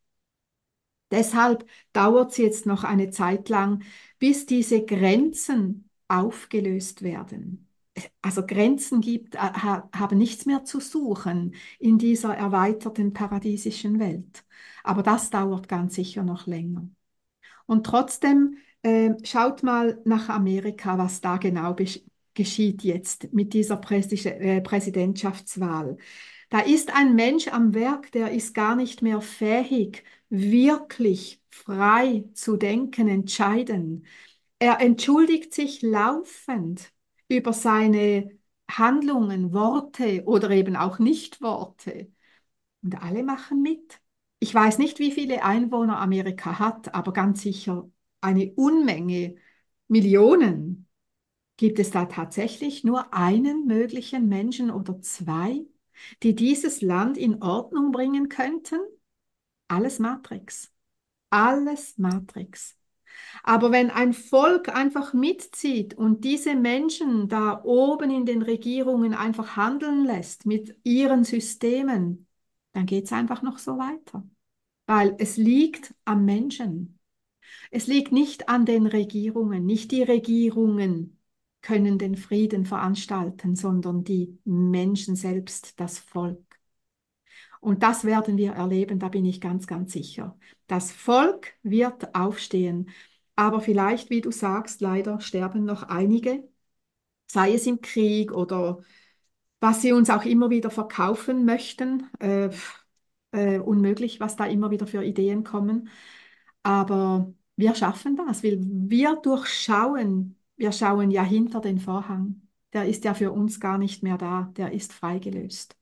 Deshalb dauert es jetzt noch eine Zeit lang, bis diese Grenzen aufgelöst werden. Also Grenzen gibt, äh, ha, haben nichts mehr zu suchen in dieser erweiterten paradiesischen Welt. Aber das dauert ganz sicher noch länger. Und trotzdem äh, schaut mal nach Amerika, was da genau besch- geschieht jetzt mit dieser Präsi äh, Präsidentschaftswahl. Da ist ein Mensch am Werk, der ist gar nicht mehr fähig, wirklich frei zu denken, entscheiden. Er entschuldigt sich laufend über seine Handlungen, Worte oder eben auch Nicht-Worte. Und alle machen mit. Ich weiß nicht, wie viele Einwohner Amerika hat, aber ganz sicher eine Unmenge, Millionen. Gibt es da tatsächlich nur einen möglichen Menschen oder zwei, die dieses Land in Ordnung bringen könnten? Alles Matrix. Alles Matrix. Aber wenn ein Volk einfach mitzieht und diese Menschen da oben in den Regierungen einfach handeln lässt mit ihren Systemen, dann geht es einfach noch so weiter. Weil es liegt am Menschen. Es liegt nicht an den Regierungen. Nicht die Regierungen können den Frieden veranstalten, sondern die Menschen selbst, das Volk. Und das werden wir erleben, da bin ich ganz, ganz sicher. Das Volk wird aufstehen, aber vielleicht, wie du sagst, leider sterben noch einige, sei es im Krieg oder was sie uns auch immer wieder verkaufen möchten. Äh, äh, unmöglich, was da immer wieder für Ideen kommen. Aber wir schaffen das, weil wir durchschauen, wir schauen ja hinter den Vorhang. Der ist ja für uns gar nicht mehr da, der ist freigelöst.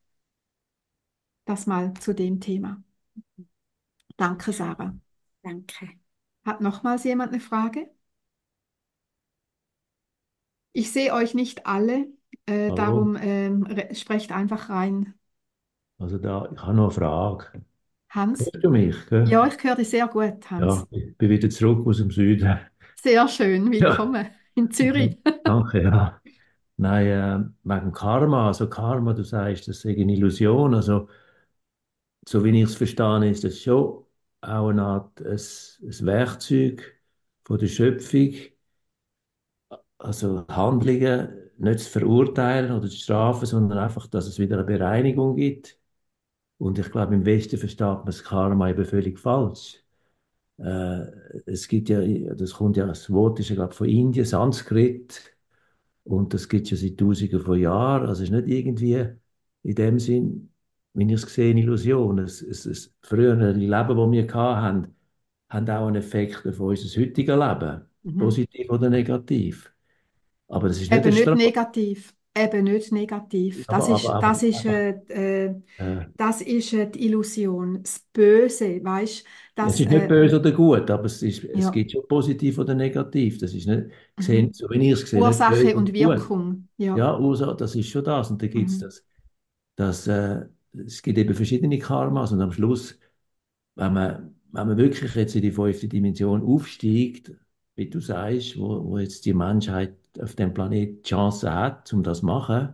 Das mal zu dem Thema. Danke, Sarah. Danke. Hat nochmals jemand eine Frage? Ich sehe euch nicht alle, äh, Hallo, darum ähm, re- sprecht einfach rein. also da, ich habe noch eine Frage. Hans? Hörst du mich, gell? Ja, ich höre dich sehr gut, Ja, Hans. ich bin wieder zurück aus dem Süden. Sehr schön, Ja, willkommen in ja, Zürich. danke, ja. Nein, äh, wegen Karma, also Karma, du sagst, das ist eine Illusion. Also, so wie ich es verstehe, ist das schon auch eine Art ein, ein Werkzeug von der Schöpfung, also Handlungen nicht zu verurteilen oder zu strafen, sondern einfach, dass es wieder eine Bereinigung gibt. Und ich glaube, im Westen versteht man das Karma eben völlig falsch. Äh, Es gibt ja, das kommt ja, das Wort ist ja, glaube ich, von Indien, Sanskrit, und das gibt es ja seit Tausenden von Jahren. Also es ist nicht irgendwie in dem Sinn, wenn ich es sehe, eine Illusion. Es, es, es frühere Leben, das wir hatten, haben auch einen Effekt auf unser heutiges Leben, Mhm. positiv oder negativ. Aber das ist nicht eine Eben nicht Strafe. negativ, eben nicht negativ. Das Aber, aber, ist, aber das ist, einfach, äh, äh, äh, das ist äh, die Illusion, das Böse, weißt, es das, ist nicht äh, böse oder gut, aber es, ist, es ja, gibt schon positiv oder negativ. Das ist nicht gesehen, mhm. so wie ich es sehe, nicht Ursache böse und und gut. Wirkung, ja. Ja, Ursache, das ist schon das. Und da gibt es Mhm. das, das äh, es gibt eben verschiedene Karmas. Und am Schluss, wenn man, wenn man wirklich jetzt in die fünfte Dimension aufsteigt, wie du sagst, wo, wo jetzt die Menschheit auf dem Planeten die Chance hat, um das zu machen,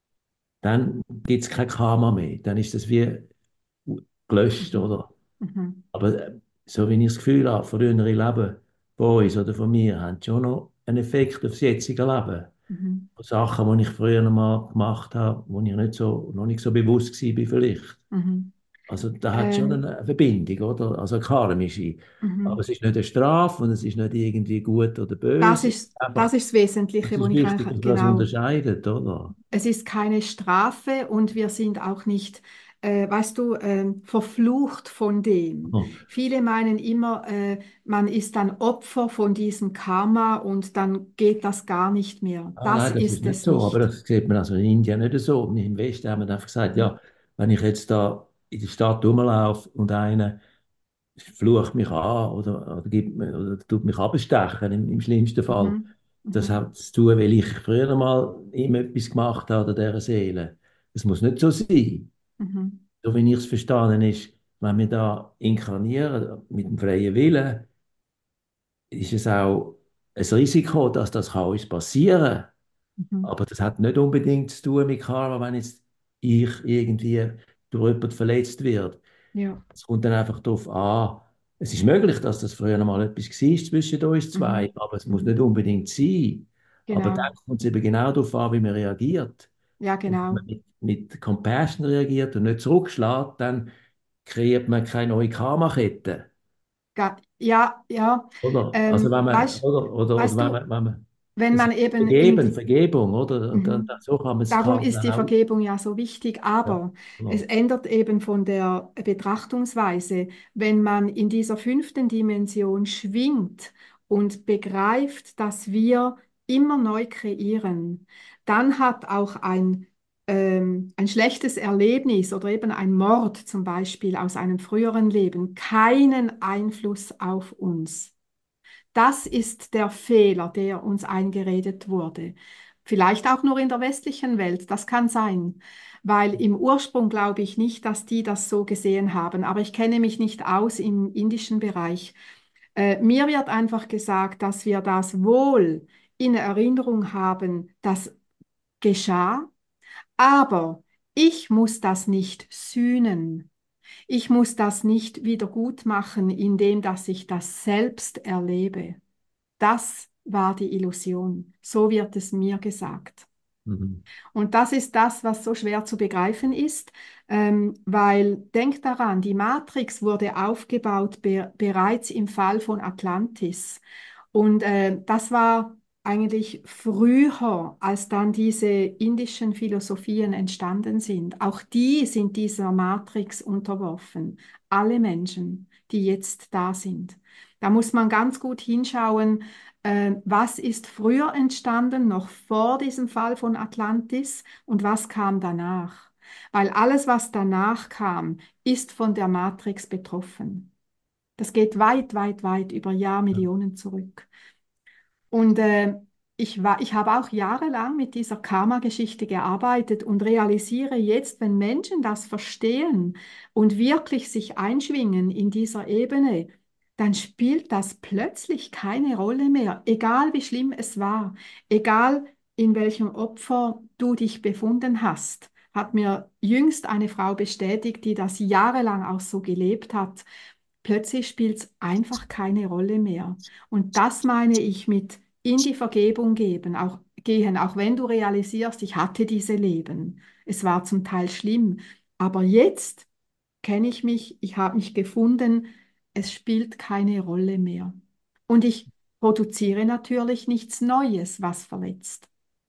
dann gibt es kein Karma mehr. Dann ist das wie gelöscht, Mhm. oder? Mhm. Aber äh, so wie ich das Gefühl habe, frühere Leben von uns oder von mir haben schon noch einen Effekt auf das jetzige Leben. Mhm. Von Sachen, die ich früher noch mal gemacht habe, wo ich nicht so, noch nicht so bewusst war, vielleicht. Mhm. Also da hat schon Ähm, eine Verbindung, oder? Also eine karmische. Aber mhm. es ist nicht eine Strafe und es ist nicht irgendwie gut oder Das böse. ist, das Einfach, ist das Wesentliche, es wo ist ich wichtig, eigentlich, dass man das genau. unterscheidet, oder? Es ist keine Strafe und wir sind auch nicht, äh, weißt du, ähm, verflucht von dem. Hm. Viele meinen immer, äh, man ist dann Opfer von diesem Karma und dann geht das gar nicht mehr. Ah, Das nein, das ist ist nicht es so. Aber nicht. das sieht man also in Indien nicht so. Und im Westen haben wir einfach gesagt, Mhm. ja, wenn ich jetzt da in der Stadt rumlaufe und einer flucht mich an oder, oder, gibt mir, oder tut mich abstechen, im, im schlimmsten Fall, Mhm. das Mhm. hat zu tun, weil ich früher mal ihm etwas gemacht habe oder dieser Seele. Es muss nicht so sein. Mhm. So wie ich es verstanden ist, wenn wir da inkarnieren mit dem freien Willen, ist es auch ein Risiko, dass das kann uns passieren kann. Mhm. Aber das hat nicht unbedingt zu tun mit Karma, wenn jetzt ich irgendwie durch jemanden verletzt wird. Ja. Es kommt dann einfach darauf an, es ist möglich, dass das früher noch mal etwas war zwischen uns zwei, Mhm. aber es muss Mhm. nicht unbedingt sein. Aber dann Genau. kommt es eben genau darauf an, wie man reagiert. Ja, Und wenn genau. man mit, mit Compassion reagiert und nicht zurückschlägt, dann kreiert man keine neue Karmakette. Ga ja, ja. Oder? Also Ähm, wenn man, weißt, oder, oder, oder weißt wenn du, man, wenn man, wenn das man ist eben in Vergeben, die, Vergebung, oder? Und dann, mhm. so kann man das Darum Karma ist dann die auch, Vergebung ja so wichtig, ja, aber es genau. ändert eben von der Betrachtungsweise, wenn man in dieser fünften Dimension schwingt und begreift, dass wir immer neu kreieren, dann hat auch ein, ähm, ein schlechtes Erlebnis oder eben ein Mord zum Beispiel aus einem früheren Leben keinen Einfluss auf uns. Das ist der Fehler, der uns eingeredet wurde. Vielleicht auch nur in der westlichen Welt, das kann sein, weil im Ursprung glaube ich nicht, dass die das so gesehen haben, aber ich kenne mich nicht aus im indischen Bereich. Äh, mir wird einfach gesagt, dass wir das wohl in Erinnerung haben, das geschah, aber ich muss das nicht sühnen. Ich muss das nicht wieder gut machen, indem dass ich das selbst erlebe. Das war die Illusion. So wird es mir gesagt. Mhm. Und das ist das, was so schwer zu begreifen ist, ähm, weil denk daran, die Matrix wurde aufgebaut be bereits im Fall von Atlantis. Und äh, das war eigentlich früher, als dann diese indischen Philosophien entstanden sind. Auch die sind dieser Matrix unterworfen. Alle Menschen, die jetzt da sind. Da muss man ganz gut hinschauen, äh, was ist früher entstanden, noch vor diesem Fall von Atlantis, und was kam danach? Weil alles, was danach kam, ist von der Matrix betroffen. Das geht weit, weit, weit über Jahrmillionen zurück. Und äh, ich war, ich habe auch jahrelang mit dieser Karma-Geschichte gearbeitet und realisiere jetzt, wenn Menschen das verstehen und wirklich sich einschwingen in dieser Ebene, dann spielt das plötzlich keine Rolle mehr, egal wie schlimm es war, egal in welchem Opfer du dich befunden hast. Hat mir jüngst eine Frau bestätigt, die das jahrelang auch so gelebt hat. Plötzlich spielt es einfach keine Rolle mehr. Und das meine ich mit in die Vergebung geben, auch gehen, auch wenn du realisierst, ich hatte diese Leben. Es war zum Teil schlimm, aber jetzt kenne ich mich, ich habe mich gefunden, es spielt keine Rolle mehr. Und ich produziere natürlich nichts Neues, was verletzt.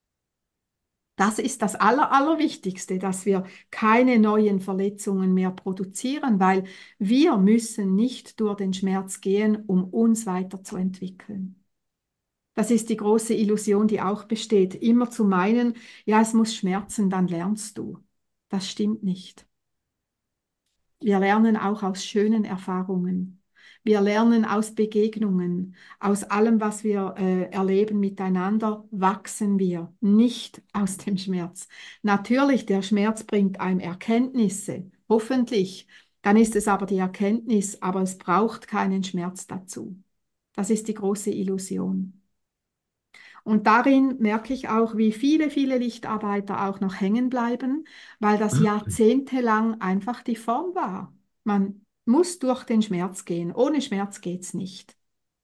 Das ist das Aller, Allerwichtigste, dass wir keine neuen Verletzungen mehr produzieren, weil wir müssen nicht durch den Schmerz gehen, um uns weiterzuentwickeln. Das ist die große Illusion, die auch besteht, immer zu meinen, ja, es muss schmerzen, dann lernst du. Das stimmt nicht. Wir lernen auch aus schönen Erfahrungen. Wir lernen aus Begegnungen, aus allem, was wir äh, erleben miteinander, wachsen wir, nicht aus dem Schmerz. Natürlich, der Schmerz bringt einem Erkenntnisse, hoffentlich. Dann ist es aber die Erkenntnis, aber es braucht keinen Schmerz dazu. Das ist die große Illusion. Und darin merke ich auch, wie viele, viele Lichtarbeiter auch noch hängen bleiben, weil das jahrzehntelang einfach die Form war. Man muss durch den Schmerz gehen. Ohne Schmerz geht's nicht.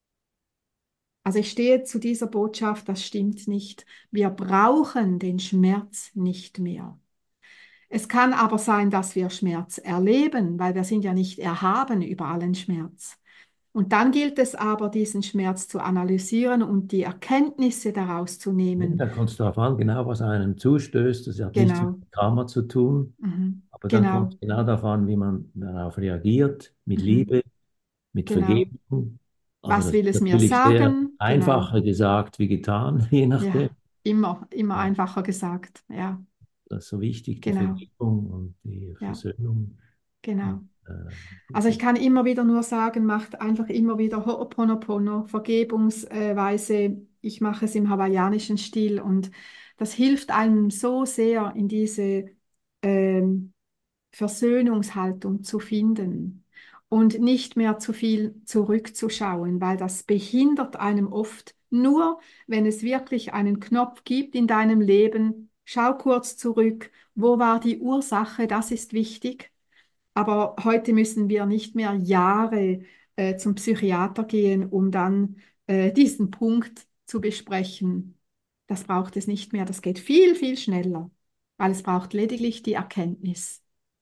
Also ich stehe zu dieser Botschaft, das stimmt nicht. Wir brauchen den Schmerz nicht mehr. Es kann aber sein, dass wir Schmerz erleben, weil wir sind ja nicht erhaben über allen Schmerz. Und dann gilt es aber, diesen Schmerz zu analysieren und die Erkenntnisse daraus zu Ja, nehmen. da kommt es darauf an, genau was einem zustößt. Das hat nichts Genau, mit Karma zu tun, mhm. aber dann kommt Genau, es genau darauf an, wie man darauf reagiert, mit mhm. Liebe, mit Genau. Vergebung. Aber Was das will ist es mir natürlich sehr sagen? Genau. einfacher gesagt wie getan, je nachdem. Ja, immer, immer Ja, einfacher gesagt. Ja, das ist so wichtig, die genau. Vergebung und die Ja, Versöhnung. Und, genau. äh, Also das ich ist, kann immer wieder nur sagen, macht einfach immer wieder Ho'oponopono, Vergebungsweise. Ich mache es im hawaiianischen Stil und das hilft einem so sehr in diese ähm, Versöhnungshaltung zu finden und nicht mehr zu viel zurückzuschauen, weil das behindert einem oft. Nur wenn es wirklich einen Knopf gibt in deinem Leben, schau kurz zurück, wo war die Ursache, das ist wichtig. Aber heute müssen wir nicht mehr Jahre äh, zum Psychiater gehen, um dann äh, diesen Punkt zu besprechen. Das braucht es nicht mehr. Das geht viel, viel schneller, weil es braucht lediglich die Erkenntnis.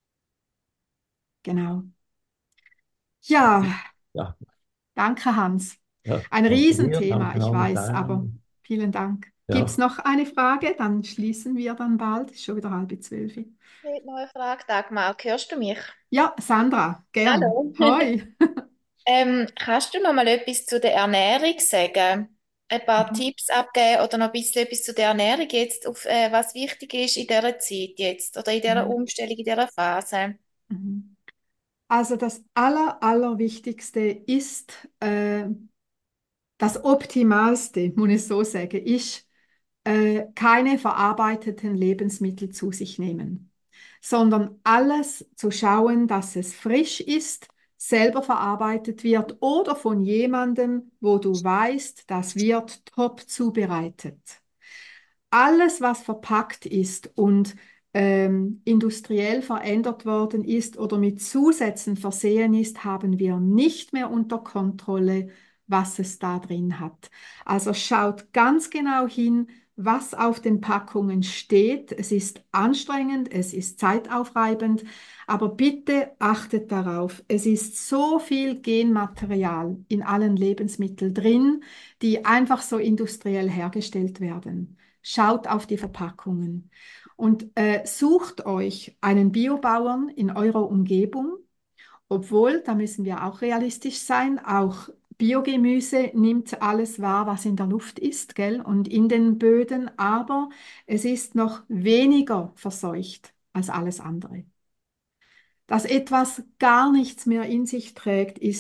Genau. Ja, ja, danke, Hans. ja, Ein danke dir, Riesenthema, danke ich auch mit weiß, aber Teilnahme. vielen Dank. Gibt es Ja, noch eine Frage? Dann schließen wir dann bald. Ist schon wieder halb zwölf. Ich hätte noch eine Frage, Dagmar. Hörst du mich? Ja, Sandra, gern. Hallo. Hoi. Ähm, kannst du noch mal etwas zu der Ernährung sagen? Ein paar Mhm. Tipps abgeben oder noch ein bisschen etwas zu der Ernährung jetzt, auf, äh, was wichtig ist in dieser Zeit jetzt oder in dieser Mhm. Umstellung, in dieser Phase? Mhm. Also das Aller, Allerwichtigste ist, äh, das Optimalste, muss ich so sagen, ist, äh, keine verarbeiteten Lebensmittel zu sich nehmen, sondern alles zu schauen, dass es frisch ist, selber verarbeitet wird oder von jemandem, wo du weißt, das wird top zubereitet. Alles, was verpackt ist und ähm, industriell verändert worden ist oder mit Zusätzen versehen ist, haben wir nicht mehr unter Kontrolle, was es da drin hat. Also schaut ganz genau hin, was auf den Packungen steht. Es ist anstrengend, es ist zeitaufreibend, aber bitte achtet darauf. Es ist so viel Genmaterial in allen Lebensmitteln drin, die einfach so industriell hergestellt werden. Schaut auf die Verpackungen und äh, sucht euch einen Biobauern in eurer Umgebung, obwohl, da müssen wir auch realistisch sein, auch Biogemüse nimmt alles wahr, was in der Luft ist, gell, und in den Böden, aber es ist noch weniger verseucht als alles andere. Dass etwas gar nichts mehr in sich trägt, ist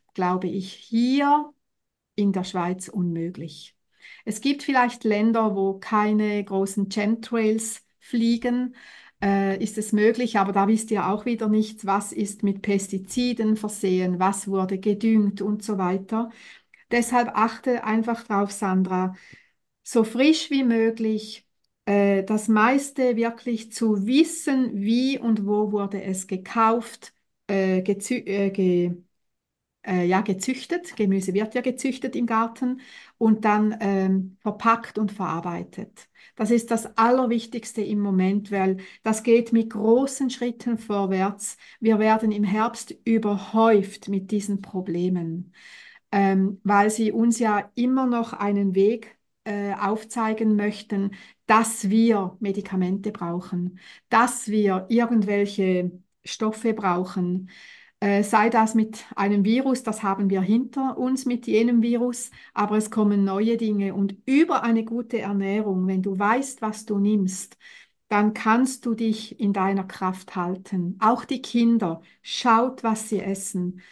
glaube ich, hier in der Schweiz unmöglich. Es gibt vielleicht Länder, wo keine großen Chemtrails fliegen, äh, ist es möglich, aber da wisst ihr auch wieder nicht, was ist mit Pestiziden versehen, was wurde gedüngt und so weiter. Deshalb achte einfach drauf, Sandra, so frisch wie möglich, äh, das meiste wirklich zu wissen, wie und wo wurde es gekauft, äh, gezü äh, ge äh, ja, gezüchtet. Gemüse wird ja gezüchtet im Garten und dann ähm, verpackt und verarbeitet. Das ist das Allerwichtigste im Moment, weil das geht mit großen Schritten vorwärts. Wir werden im Herbst überhäuft mit diesen Problemen, ähm, weil sie uns ja immer noch einen Weg äh, aufzeigen möchten, dass wir Medikamente brauchen, dass wir irgendwelche Stoffe brauchen, äh, sei das mit einem Virus, das haben wir hinter uns mit jenem Virus, aber es kommen neue Dinge und über eine gute Ernährung, wenn du weißt, was du nimmst, dann kannst du dich in deiner Kraft halten. Auch die Kinder, schaut, was sie essen.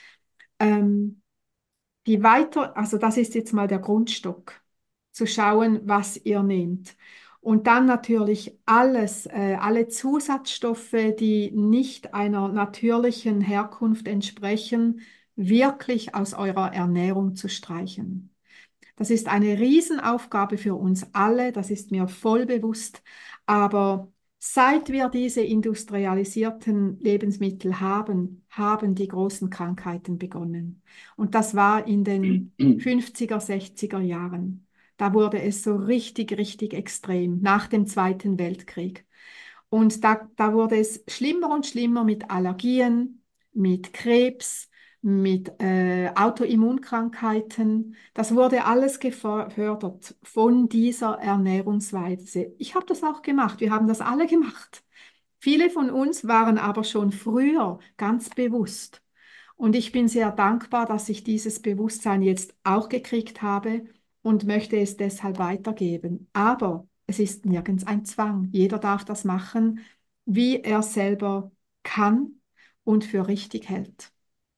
Ähm, die weiter, also das ist jetzt mal der Grundstock, zu schauen, was ihr nehmt. Und dann natürlich alles, äh, alle Zusatzstoffe, die nicht einer natürlichen Herkunft entsprechen, wirklich aus eurer Ernährung zu streichen. Das ist eine Riesenaufgabe für uns alle, das ist mir voll bewusst. Aber seit wir diese industrialisierten Lebensmittel haben, haben die großen Krankheiten begonnen. Und das war in den fünfziger, sechziger Jahren. Da wurde es so richtig, richtig extrem nach dem Zweiten Weltkrieg. Und da, da wurde es schlimmer und schlimmer mit Allergien, mit Krebs, mit äh, Autoimmunkrankheiten. Das wurde alles gefördert von dieser Ernährungsweise. Ich habe das auch gemacht. Wir haben das alle gemacht. Viele von uns waren aber schon früher ganz bewusst. Und ich bin sehr dankbar, dass ich dieses Bewusstsein jetzt auch gekriegt habe und möchte es deshalb weitergeben. Aber es ist nirgends ein Zwang. Jeder darf das machen, wie er selber kann und für richtig hält.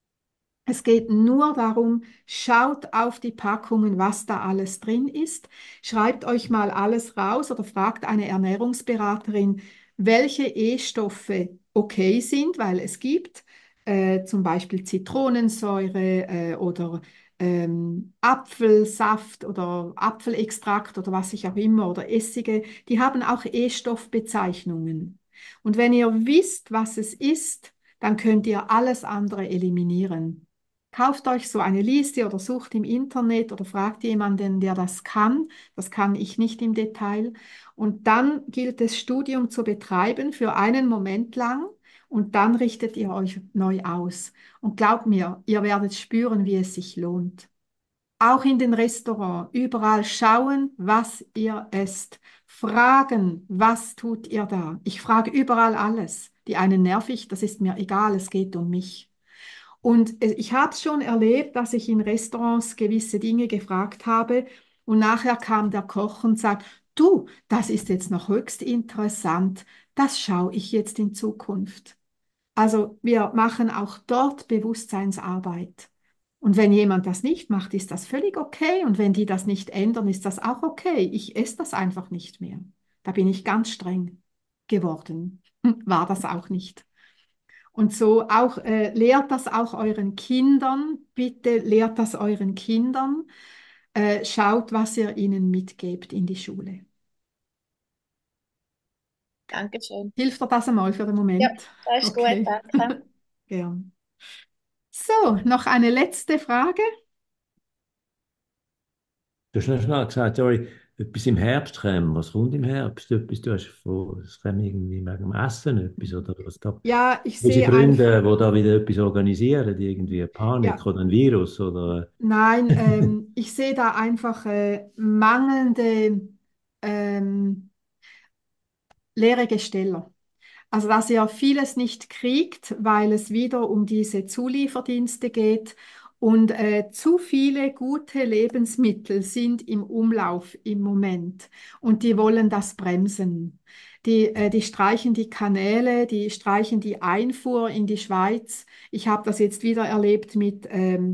Es geht nur darum, schaut auf die Packungen, was da alles drin ist. Schreibt euch mal alles raus oder fragt eine Ernährungsberaterin, welche E-Stoffe okay sind, weil es gibt äh, zum Beispiel Zitronensäure äh, oder ähm, Apfelsaft oder Apfelextrakt oder was ich auch immer oder Essige, die haben auch E-Stoffbezeichnungen. Und wenn ihr wisst, was es ist, dann könnt ihr alles andere eliminieren. Kauft euch so eine Liste oder sucht im Internet oder fragt jemanden, der das kann. Das kann ich nicht im Detail. Und dann gilt es, Studium zu betreiben für einen Moment lang und dann richtet ihr euch neu aus. Und glaubt mir, ihr werdet spüren, wie es sich lohnt. Auch in den Restaurants, überall schauen, was ihr esst. Fragen, was tut ihr da? Ich frage überall alles. Die einen nerv ich, das ist mir egal, es geht um mich. Und äh, ich habe es schon erlebt, dass ich in Restaurants gewisse Dinge gefragt habe und nachher kam der Koch und sagt, du, das ist jetzt noch höchst interessant, das schaue ich jetzt in Zukunft. Also wir machen auch dort Bewusstseinsarbeit. Und wenn jemand das nicht macht, ist das völlig okay. Und wenn die das nicht ändern, ist das auch okay. Ich esse das einfach nicht mehr. Da bin ich ganz streng geworden. War das auch nicht. Und so auch, äh, lehrt das auch euren Kindern, bitte lehrt das euren Kindern, äh, schaut, was ihr ihnen mitgebt in die Schule. Dankeschön. Hilft dir das einmal für den Ja, Moment? das ist gut, Okay, danke. gern. So, noch eine letzte Frage. Du hast noch schnell gesagt, sorry, etwas im Herbst kommen. Was kommt im Herbst? Etwas, du hast von, es kommt irgendwie wegen dem Essen etwas, oder was da? Ja, ich Unsere sehe einfach, Freunde, die da wieder etwas organisieren, irgendwie eine Panik ja, oder ein Virus oder... nein, ähm, ich sehe da einfach äh, mangelnde ähm, leere Gesteller. Also dass ihr vieles nicht kriegt, weil es wieder um diese Zulieferdienste geht und äh, zu viele gute Lebensmittel sind im Umlauf im Moment und die wollen das bremsen. Die, äh, die streichen die Kanäle, die streichen die Einfuhr in die Schweiz. Ich habe das jetzt wieder erlebt mit, ähm,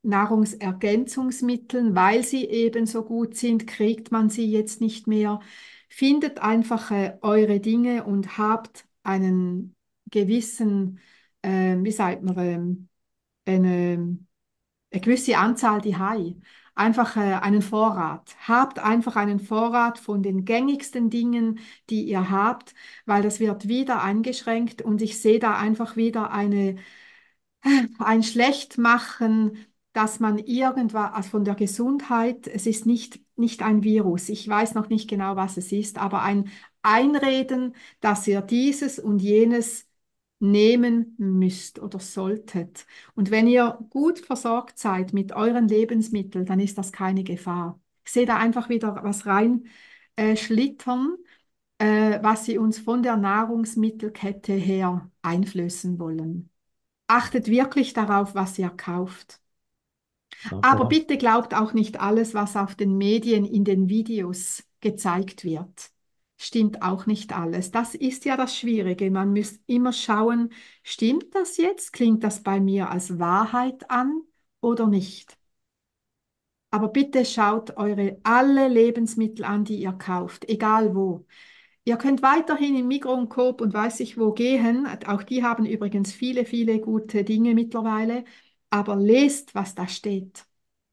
Nahrungsergänzungsmitteln, weil sie eben so gut sind, kriegt man sie jetzt nicht mehr. Findet einfach äh, eure Dinge und habt einen gewissen, äh, wie sagt man, ähm, eine, eine gewisse Anzahl die Einfach äh, einen Vorrat. Habt einfach einen Vorrat von den gängigsten Dingen, die ihr habt, weil das wird wieder eingeschränkt und ich sehe da einfach wieder eine ein Schlechtmachen, dass man irgendwas, also von der Gesundheit, es ist nicht, nicht ein Virus, ich weiß noch nicht genau, was es ist, aber ein Einreden, dass ihr dieses und jenes nehmen müsst oder solltet. Und wenn ihr gut versorgt seid mit euren Lebensmitteln, dann ist das keine Gefahr. Ich sehe da einfach wieder was rein, äh, schlittern, äh, was sie uns von der Nahrungsmittelkette her einflößen wollen. Achtet wirklich darauf, was ihr kauft. Aber Aber bitte glaubt auch nicht alles, was auf den Medien in den Videos gezeigt wird. Stimmt auch nicht alles. Das ist ja das Schwierige. Man muss immer schauen, stimmt das jetzt? Klingt das bei mir als Wahrheit an oder nicht? Aber bitte schaut eure alle Lebensmittel an, die ihr kauft, egal wo. Ihr könnt weiterhin im Migros und Coop und weiß ich wo gehen. Auch die haben übrigens viele, viele gute Dinge mittlerweile. Aber lest, was da steht.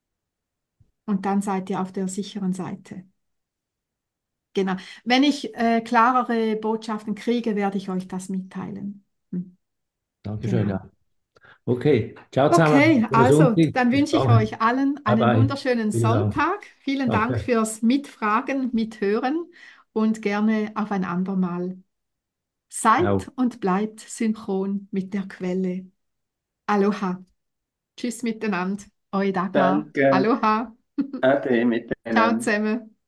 Und dann seid ihr auf der sicheren Seite. Genau. Wenn ich äh, klarere Botschaften kriege, werde ich euch das mitteilen. Hm. Dankeschön, Genau. ja. Okay, ciao zusammen. Okay, Schönen also Sonntag. dann Bis wünsche ich dann. euch allen Bye einen bye. wunderschönen Vielen Dank. Sonntag. Vielen Dank Danke. fürs Mitfragen, Mithören und gerne auf ein andermal. Seid Ciao. und bleibt synchron mit der Quelle. Aloha. Tschüss miteinander. Eure Dagmar. Danke. Aloha. Ade Ciao miteinander. zusammen.